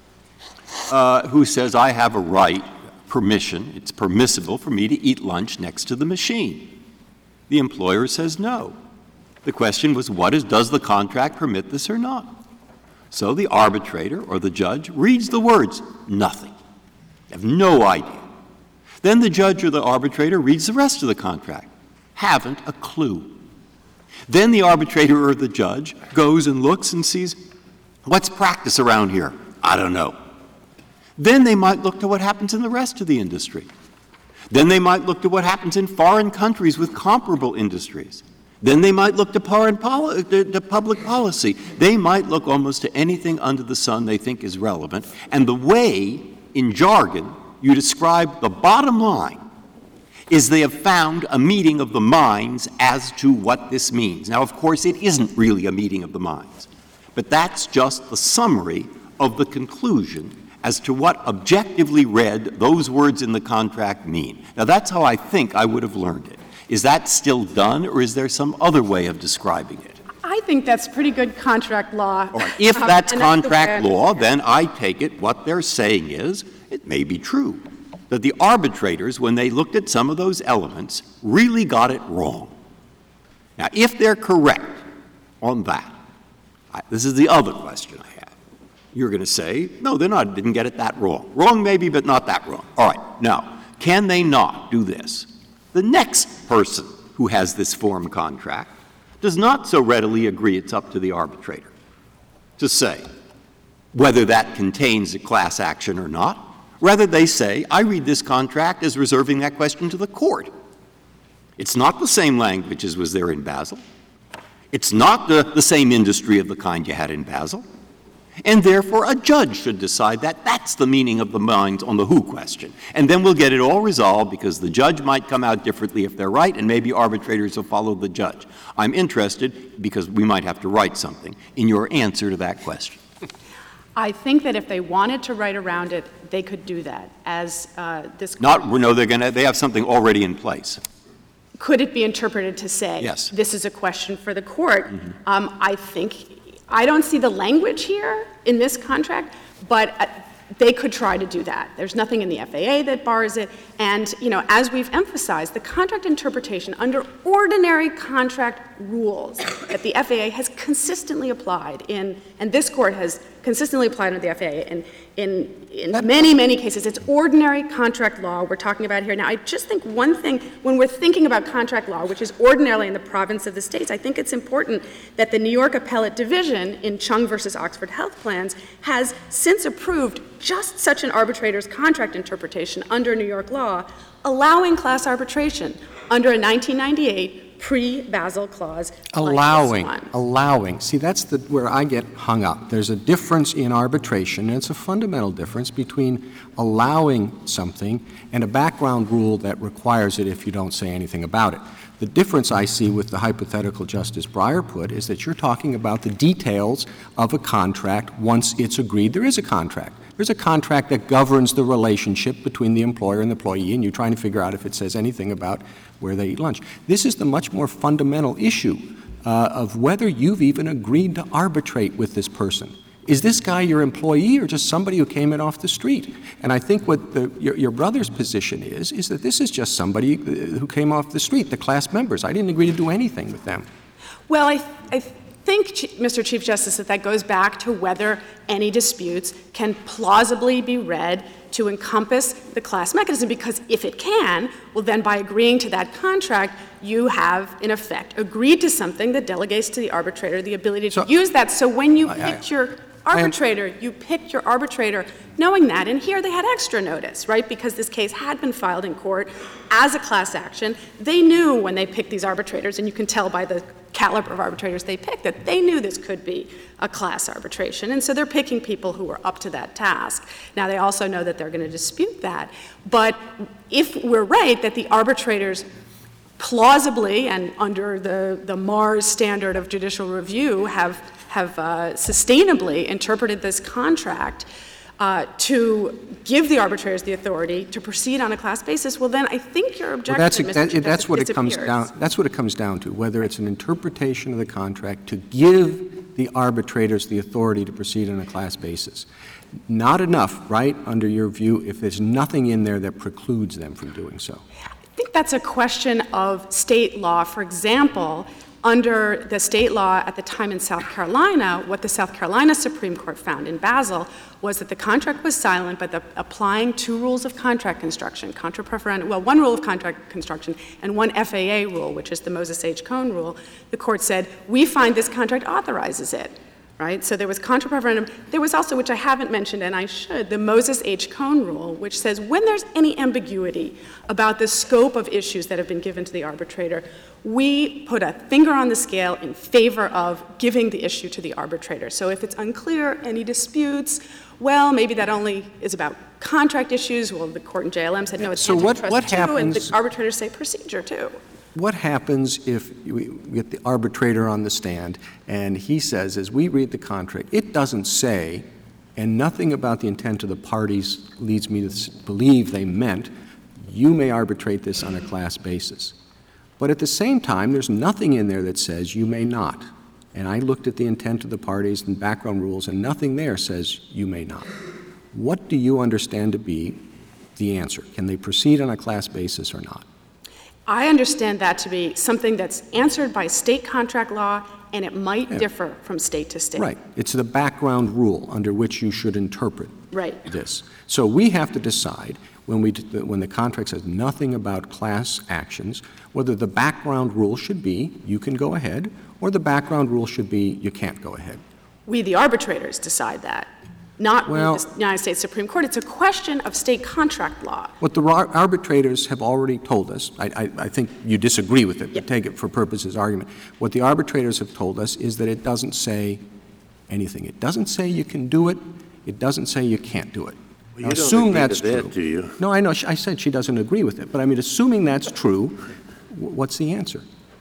uh, who says, "I have a right." Permission, it's permissible for me to eat lunch next to the machine. The employer says no. The question was, what is, does the contract permit this or not? So the arbitrator or the judge reads the words, nothing. They have no idea. Then the judge or the arbitrator reads the rest of the contract, haven't a clue. Then the arbitrator or the judge goes and looks and sees, what's practice around here? I don't know. Then they might look to what happens in the rest of the industry. Then they might look to what happens in foreign countries with comparable industries. Then they might look to, foreign poli- to, to public policy. They might look almost to anything under the sun they think is relevant. And the way, in jargon, you describe the bottom line is they have found a meeting of the minds as to what this means. Now, of course, it isn't really a meeting of the minds, but that's just the summary of the conclusion as to what objectively read those words in the contract mean. Now, that's how I think I would have learned it. Is that still done, or is there some other way of describing it? I think that's pretty good contract law. All right. If Um, that's and that's the contract way I law, understand then I take it what they're saying is, it may be true, that the arbitrators, when they looked at some of those elements, really got it wrong. Now, if they're correct on that, I, this is the other question I have. You're going to say, no, they're not, didn't get it that wrong. Wrong maybe, but not that wrong. All right. Now, can they not do this? The next person who has this form contract does not so readily agree it's up to the arbitrator to say whether that contains a class action or not. Rather, they say, I read this contract as reserving that question to the court. It's not the same language as was there in Basel. It's not the, the same industry of the kind you had in Basel. And therefore, a judge should decide that that's the meaning of the minds on the who question. And then we'll get it all resolved, because the judge might come out differently if they're right, and maybe arbitrators will follow the judge. I'm interested, because we might have to write something, in your answer to that question. I think that if they wanted to write around it, they could do that. As uh, this Not, no, they're going to, they have something already in place. could it be interpreted to say, Yes. this is a question for the court? Mm-hmm. Um, I think I don't see the language here in this contract, but uh, they could try to do that. There's nothing in the F A A that bars it. And, you know, as we've emphasized, the contract interpretation under ordinary contract rules that the F A A has consistently applied in, and this court has consistently applied under the F A A in, in, in many, many cases. It's ordinary contract law we're talking about here. Now, I just think one thing, when we're thinking about contract law, which is ordinarily in the province of the states, I think it's important that the New York Appellate Division in Chung versus Oxford Health Plans has since approved just such an arbitrator's contract interpretation under New York law, allowing class arbitration under a nineteen ninety-eight pre-Basel clause. Allowing, like this one. allowing. See, that's the, where I get hung up. There's a difference in arbitration, and it's a fundamental difference between allowing something and a background rule that requires it if you don't say anything about it. The difference I see with the hypothetical Justice Breyer put is that you're talking about the details of a contract once it's agreed there is a contract. There's a contract that governs the relationship between the employer and the employee, and you're trying to figure out if it says anything about where they eat lunch. This is the much more fundamental issue uh, of whether you've even agreed to arbitrate with this person. Is this guy your employee or just somebody who came in off the street? And I think what the, your, your brother's position is, is that this is just somebody who came off the street, the class members. I didn't agree to do anything with them. Well, I, I think, Mister Chief Justice, that that goes back to whether any disputes can plausibly be read to encompass the class mechanism, because if it can, well, then by agreeing to that contract, you have, in effect, agreed to something that delegates to the arbitrator the ability to So, use that. So when you I, picked I, your arbitrator, you picked your arbitrator knowing that, and here they had extra notice, right, because this case had been filed in court as a class action. They knew when they picked these arbitrators, and you can tell by the caliber of arbitrators they picked, that they knew this could be a class arbitration, and so they're picking people who are up to that task. Now, they also know that they're going to dispute that, but if we're right that the arbitrators plausibly and under the, the Mars standard of judicial review have have uh, sustainably interpreted this contract uh, to give the arbitrators the authority to proceed on a class basis, well, then I think your objection, well, that's, Mister that, Chief that's Justice, what it comes disappears. down. That's what it comes down to. Whether it's an interpretation of the contract to give the arbitrators the authority to proceed on a class basis. Not enough, right? Under your view, if there's nothing in there that precludes them from doing so. I think that's a question of state law. For example, under the state law at the time in South Carolina, what the South Carolina Supreme Court found in Basel was that the contract was silent, but the, applying two rules of contract construction, contra preferendum, well, one rule of contract construction and one F A A rule, which is the Moses H. Cone rule, the court said, we find this contract authorizes it. Right? So there was contra preferendum. There was also, which I haven't mentioned, and I should, the Moses H. Cone rule, which says when there's any ambiguity about the scope of issues that have been given to the arbitrator, we put a finger on the scale in favor of giving the issue to the arbitrator. So if it's unclear, any disputes, well, maybe that only is about contract issues. Well, the court in J L M said, no, it's So what- antitrust what too, happens- and the arbitrators say procedure too. What happens if we get the arbitrator on the stand and he says, as we read the contract, it doesn't say, and nothing about the intent of the parties leads me to believe they meant, you may arbitrate this on a class basis. But at the same time, there's nothing in there that says you may not. And I looked at the intent of the parties and background rules, and nothing there says you may not. What do you understand to be the answer? Can they proceed on a class basis or not? I understand that to be something that's answered by state contract law, and it might Yeah. differ from state to state. Right. It's the background rule under which you should interpret Right. this. So we have to decide when we when the contract says nothing about class actions, whether the background rule should be you can go ahead, or the background rule should be you can't go ahead. We, the arbitrators, decide that, not Well- we, the United States Supreme Court. It's a question of state contract law. What the ar- arbitrators have already told us, I, I, I think you disagree with it, but Yep. take it for purposes of argument. What the arbitrators have told us is that it doesn't say anything. It doesn't say you can do it. It doesn't say you can't do it. Well, Now, you don't assume agree that's to that, true. do you? No, I know. She, I said she doesn't agree with it. But I mean, assuming that's true, w- what's the answer?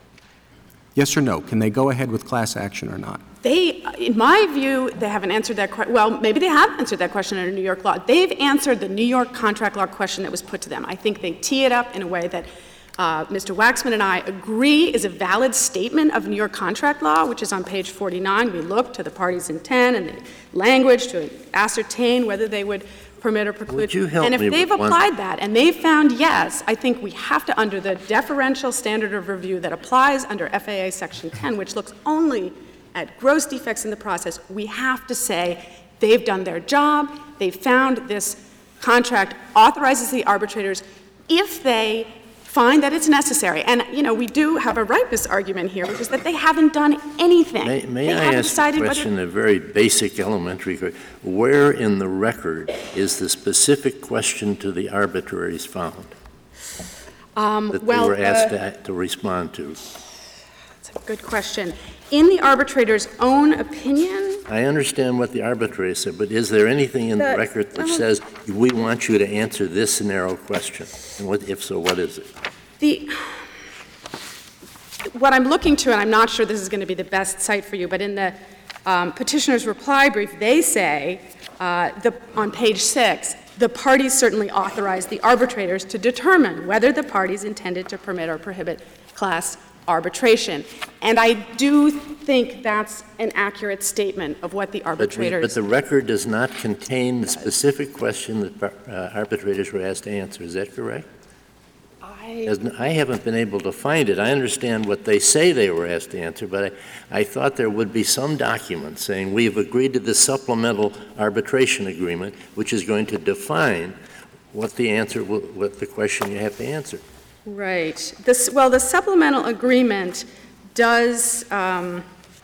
Yes or no? Can they go ahead with class action or not? They, in my view, they haven't answered that question. Well, maybe they have answered that question under New York law. They've answered the New York contract law question that was put to them. I think they tee it up in a way that uh, Mister Waxman and I agree is a valid statement of New York contract law, which is on page forty-nine. We look to the party's intent and the language to ascertain whether they would permit or preclude. Would you help and if me they've with one- applied that and they've found yes, I think we have to, under the deferential standard of review that applies under F A A Section ten, which looks only at gross defects in the process, we have to say they've done their job, they've found this contract authorizes the arbitrators if they find that it's necessary. And, you know, we do have a ripeness argument here, which is that they haven't done anything. May, may they I haven't ask a decided question, whether... a very basic elementary question? Where in the record is the specific question to the arbitrators found Um, that well, they were asked uh, to, to respond to? That's a good question. In the arbitrator's own opinion, I understand what the arbitrator said, but is there anything in the, The- record which um, says, we want you to answer this narrow question? And what, if so, what is it? the what I'm looking to, and I'm not sure this is going to be the best site for you, but in the um, petitioner's reply brief, they say uh, the, on page six, the parties certainly authorized the arbitrators to determine whether the parties intended to permit or prohibit class arbitration. And I do think that's an accurate statement of what the But, we- arbitrators... but the record does not contain the specific question that uh, arbitrators were asked to answer. Is that correct? I, As- I haven't been able to find it. I understand what they say they were asked to answer, but I, I thought there would be some document saying we have agreed to this supplemental arbitration agreement, which is going to define what the answer, will- what the question you have to answer. right. This, well, the supplemental agreement does... Um,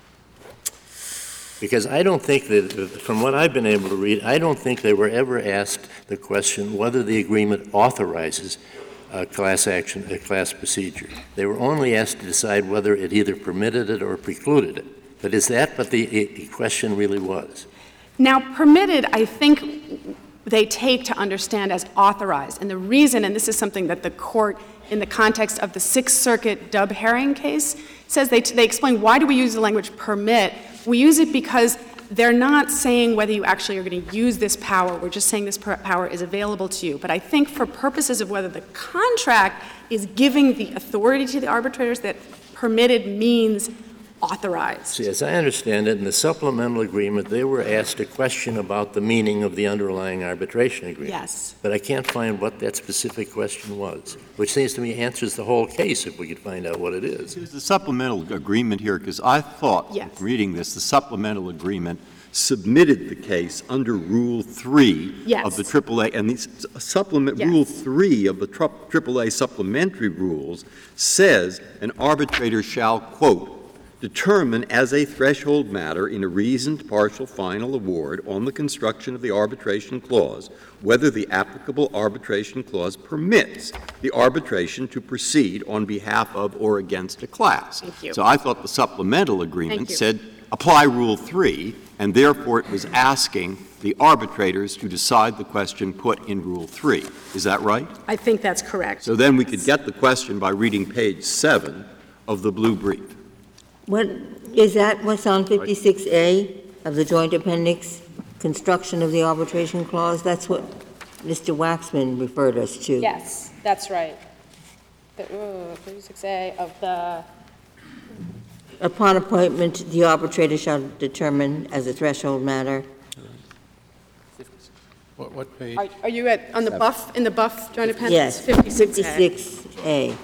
Because I don't think that, from what I've been able to read, I don't think they were ever asked the question whether the agreement authorizes a class action, a class procedure. They were only asked to decide whether it either permitted it or precluded it. But is that what the i- question really was? Now, permitted, I think they take to understand as authorized. And the reason, and this is something that the court, in the context of the Sixth Circuit Dub Herring case, says they, they explain why do we use the language permit. We use it because they're not saying whether you actually are going to use this power. We're just saying this per- power is available to you. But I think for purposes of whether the contract is giving the authority to the arbitrators, that permitted means authorized. See, as I understand it, in the supplemental agreement, they were asked a question about the meaning of the underlying arbitration agreement. Yes. But I can't find what that specific question was, which seems to me answers the whole case if we could find out what it is. There's the supplemental agreement here, because I thought, Yes. reading this, the supplemental agreement submitted the case under Rule three Yes. of the triple A, and the s- supplement, Yes. Rule three of the tru- triple A supplementary rules says an arbitrator shall, quote, determine as a threshold matter in a reasoned partial final award on the construction of the arbitration clause whether the applicable arbitration clause permits the arbitration to proceed on behalf of or against a class. Thank you. So I thought the supplemental Thank agreement you. said apply Rule three, and therefore it was asking the arbitrators to decide the question put in Rule three. Is that right? I think that's correct. So then we could get the question by reading page seven of the blue brief. What, is that what's on fifty-six A of the joint appendix, construction of the arbitration clause? That's what Mister Waxman referred us to. Yes, that's right. The, ooh, thirty-six A of the, Upon appointment, the arbitrator shall determine as a threshold matter. What, what page? are, are you at, on the buff, in the buff joint appendix? Yes, fifty-six A. fifty-six A.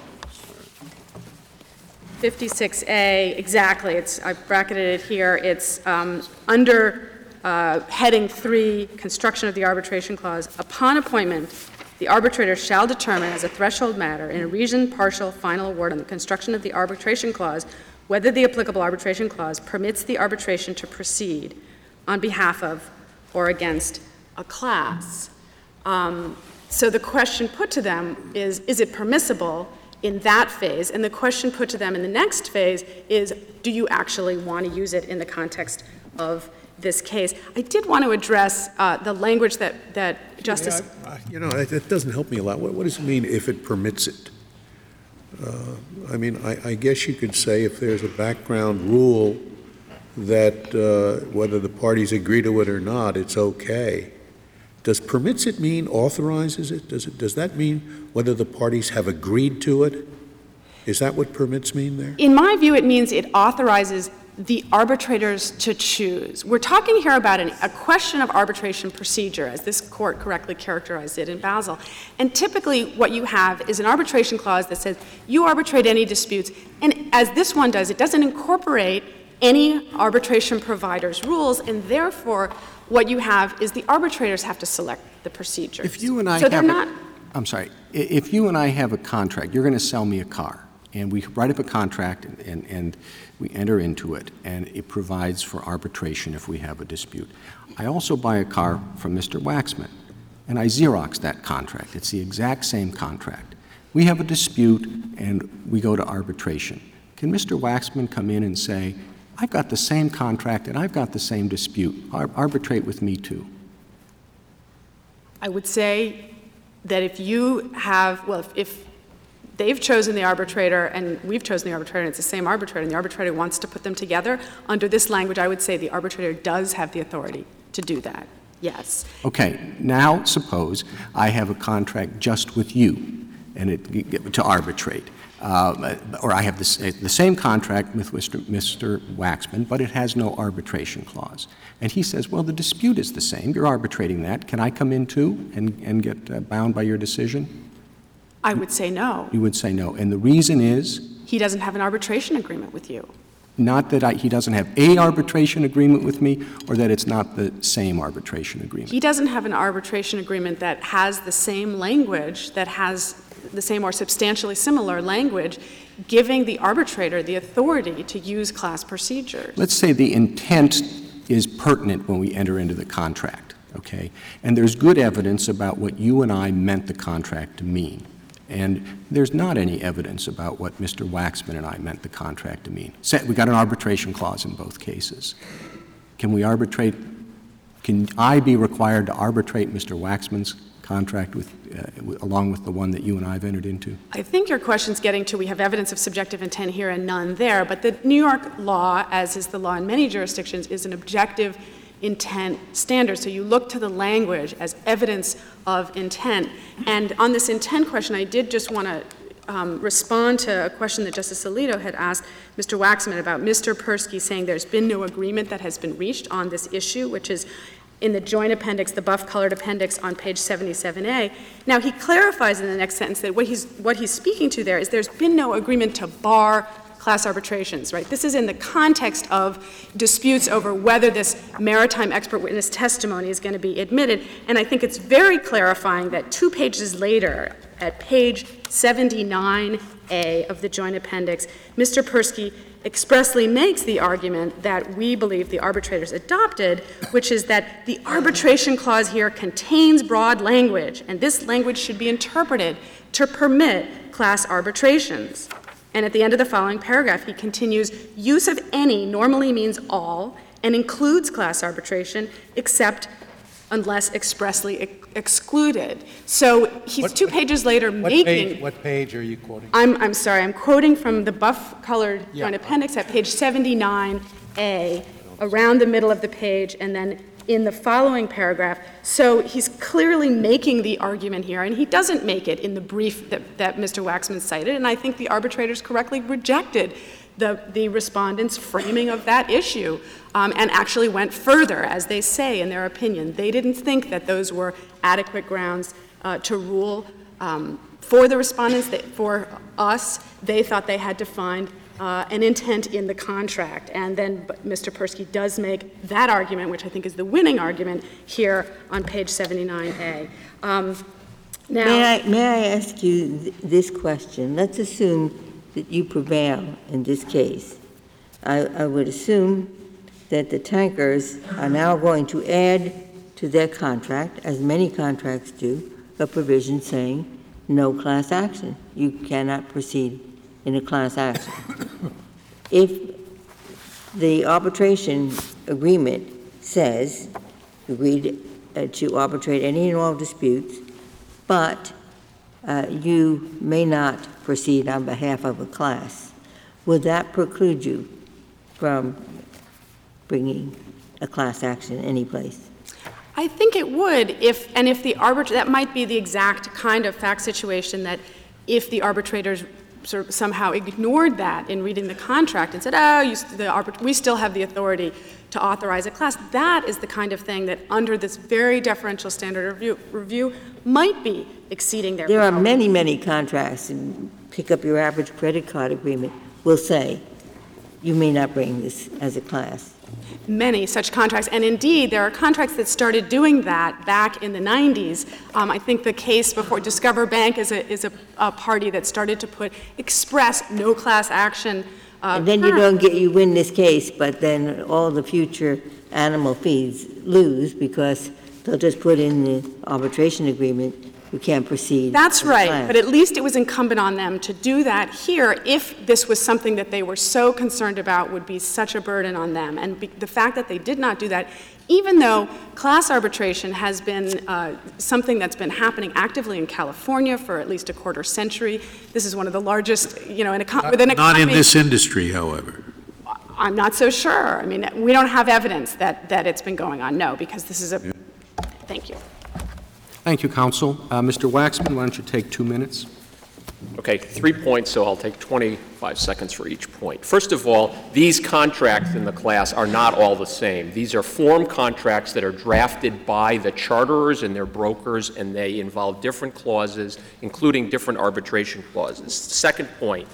fifty-six A, exactly. It's, I've bracketed it here. It's um, under uh, heading three, construction of the arbitration clause. Upon appointment, the arbitrator shall determine as a threshold matter in a reasoned partial final award on the construction of the arbitration clause whether the applicable arbitration clause permits the arbitration to proceed on behalf of or against a class. Um, so the question put to them is, is it permissible in that phase? And the question put to them in the next phase is, do you actually want to use it in the context of this case? I did want to address uh, the language that, that Justice... Yeah, I- You know, it it doesn't help me a lot. What what does it mean if it permits it? Uh, I mean, I I guess you could say if there's a background rule that uh, whether the parties agree to it or not, it's okay. Does permits it mean authorizes it? Does it, does that mean whether the parties have agreed to it? Is that what permits mean there? In my view, it means it authorizes the arbitrators to choose. We're talking here about an, a question of arbitration procedure, as this court correctly characterized it in Basel. And typically what you have is an arbitration clause that says you arbitrate any disputes, and as this one does, it doesn't incorporate any arbitration provider's rules, and therefore what you have is the arbitrators have to select the procedures. If you and I so have they're a, not, I'm sorry, I- if you and I have a contract, you're going to sell me a car, and we write up a contract and, and, and we enter into it, and it provides for arbitration if we have a dispute. I also buy a car from Mister Waxman, and I Xerox that contract. It's the exact same contract. We have a dispute, and we go to arbitration. Can Mister Waxman come in and say, I've got the same contract and I've got the same dispute. Ar- arbitrate with me too? I would say that if you have, well, if, if they've chosen the arbitrator and we've chosen the arbitrator and it's the same arbitrator and the arbitrator wants to put them together, under this language, I would say the arbitrator does have the authority to do that, yes. Okay, now suppose I have a contract just with you and it, to arbitrate. Uh, or I have the, the same contract with Mister Mister Waxman, but it has no arbitration clause. And he says, well, the dispute is the same. You're arbitrating that. Can I come in too and, and get uh, bound by your decision? I would say no. You would say no. And the reason is? He doesn't have an arbitration agreement with you. Not that I, he doesn't have a arbitration agreement with me, or that it's not the same arbitration agreement? He doesn't have an arbitration agreement that has the same language, that has the same or substantially similar language, giving the arbitrator the authority to use class procedures. Let's say the intent is pertinent when we enter into the contract, okay? And there's good evidence about what you and I meant the contract to mean. And there's not any evidence about what Mister Waxman and I meant the contract to mean. We got an arbitration clause in both cases. Can we arbitrate? Can I be required to arbitrate Mister Waxman's contract with, uh, along with the one that you and I have entered into? I think your question's getting to we have evidence of subjective intent here and none there, but the New York law, as is the law in many jurisdictions, is an objective intent standard. So you look to the language as evidence of intent. And on this intent question, I did just want to um, respond to a question that Justice Alito had asked Mister Waxman about Mister Persky saying there's been no agreement that has been reached on this issue, which is in the joint appendix, the buff-colored appendix on page seventy-seven A. Now, he clarifies in the next sentence that what he's, what he's speaking to there is there's been no agreement to bar class arbitrations, right? This is in the context of disputes over whether this maritime expert witness testimony is going to be admitted. And I think it's very clarifying that two pages later, at page seventy-nine A of the joint appendix, Mister Persky expressly makes the argument that we believe the arbitrators adopted, which is that the arbitration clause here contains broad language, and this language should be interpreted to permit class arbitrations. And at the end of the following paragraph, he continues, use of any normally means all and includes class arbitration except unless expressly ex- excluded. So he's What- two pages later What making... page, what page are you quoting? I'm, I'm sorry, I'm quoting from the buff-colored Yeah. joint appendix at page seventy-nine A, around the middle of the page, and then in the following paragraph. So he's clearly making the argument here, and he doesn't make it in the brief that, that Mister Waxman cited, and I think the arbitrators correctly rejected the, the respondents' framing of that issue, um, and actually went further, as they say in their opinion. They didn't think that those were adequate grounds uh, to rule um, for the respondents. That for us, they thought they had to find uh, an intent in the contract. And then but Mister Persky does make that argument, which I think is the winning argument, here on page seventy-nine A. Um, now, May I, may I ask you th- this question? Let's assume that you prevail in this case. I, I would assume that the tankers are now going to add to their contract, as many contracts do, a provision saying no class action. You cannot proceed in a class action. If the arbitration agreement says agreed uh, to arbitrate any and all disputes, but uh, you may not proceed on behalf of a class, would that preclude you from bringing a class action any place? I think it would, if and if the arbitrator, that might be the exact kind of fact situation that if the arbitrators sort of somehow ignored that in reading the contract and said, oh, you, the arbit- we still have the authority to authorize a class. That is the kind of thing that, under this very deferential standard of review, review might be exceeding their There are power. many, many contracts, and pick up your average credit card agreement, will say, you may not bring this as a class. Many such contracts, and indeed, there are contracts that started doing that back in the nineties. Um, I think the case before Discover Bank is a, is a, a party that started to put express no class action. Uh, And then you terms. don't get, you win this case, but then all the future animal fees lose because they'll just put in the arbitration agreement, you can't proceed. That's as a right, class. but at least it was incumbent on them to do that here if this was something that they were so concerned about would be such a burden on them. And be, the fact that they did not do that, even though class arbitration has been uh, something that's been happening actively in California for at least a quarter century, this is one of the largest, you know, in a, co- within a Not in company- this industry, however. I'm not so sure. I mean, we don't have evidence that, that it's been going on, no, because this is a, Yeah. thank you. Thank you, counsel. Uh, Mister Waxman, why don't you take two minutes? Okay, three points, so I'll take twenty-five seconds for each point. First of all, these contracts in the class are not all the same. These are form contracts that are drafted by the charterers and their brokers, and they involve different clauses, including different arbitration clauses. Second point,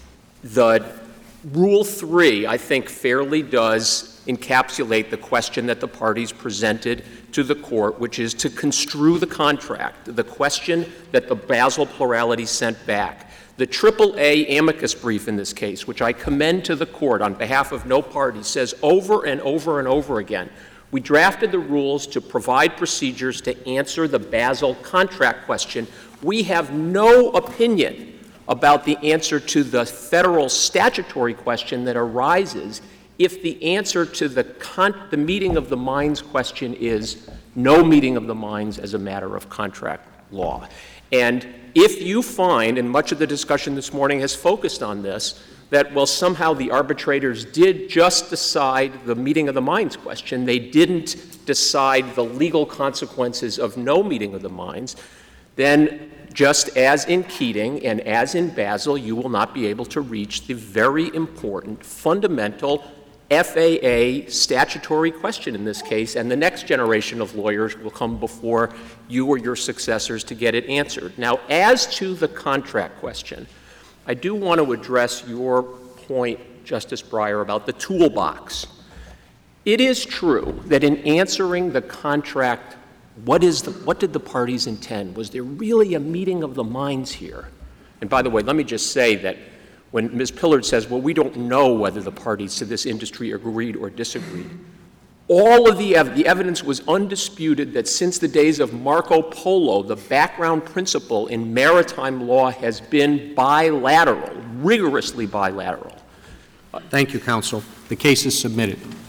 the Rule three, I think, fairly does encapsulate the question that the parties presented to the court, which is to construe the contract, the question that the Basel plurality sent back. The triple A amicus brief in this case, which I commend to the court on behalf of no party, says over and over and over again, we drafted the rules to provide procedures to answer the Basel contract question. We have no opinion about the answer to the federal statutory question that arises if the answer to the, con- the meeting of the minds question is no meeting of the minds as a matter of contract law. And if you find, and much of the discussion this morning has focused on this, that, well, somehow the arbitrators did just decide the meeting of the minds question, they didn't decide the legal consequences of no meeting of the minds, then just as in Keating and as in Basel, you will not be able to reach the very important, fundamental F A A statutory question in this case, and the next generation of lawyers will come before you or your successors to get it answered. Now, as to the contract question, I do want to address your point, Justice Breyer, about the toolbox. It is true that in answering the contract, what is the, what did the parties intend? Was there really a meeting of the minds here? And by the way, let me just say that when Miz Pillard says, well, we don't know whether the parties to this industry agreed or disagreed, all of the, ev- the evidence was undisputed that since the days of Marco Polo, the background principle in maritime law has been bilateral, rigorously bilateral. Thank you, counsel. The case is submitted.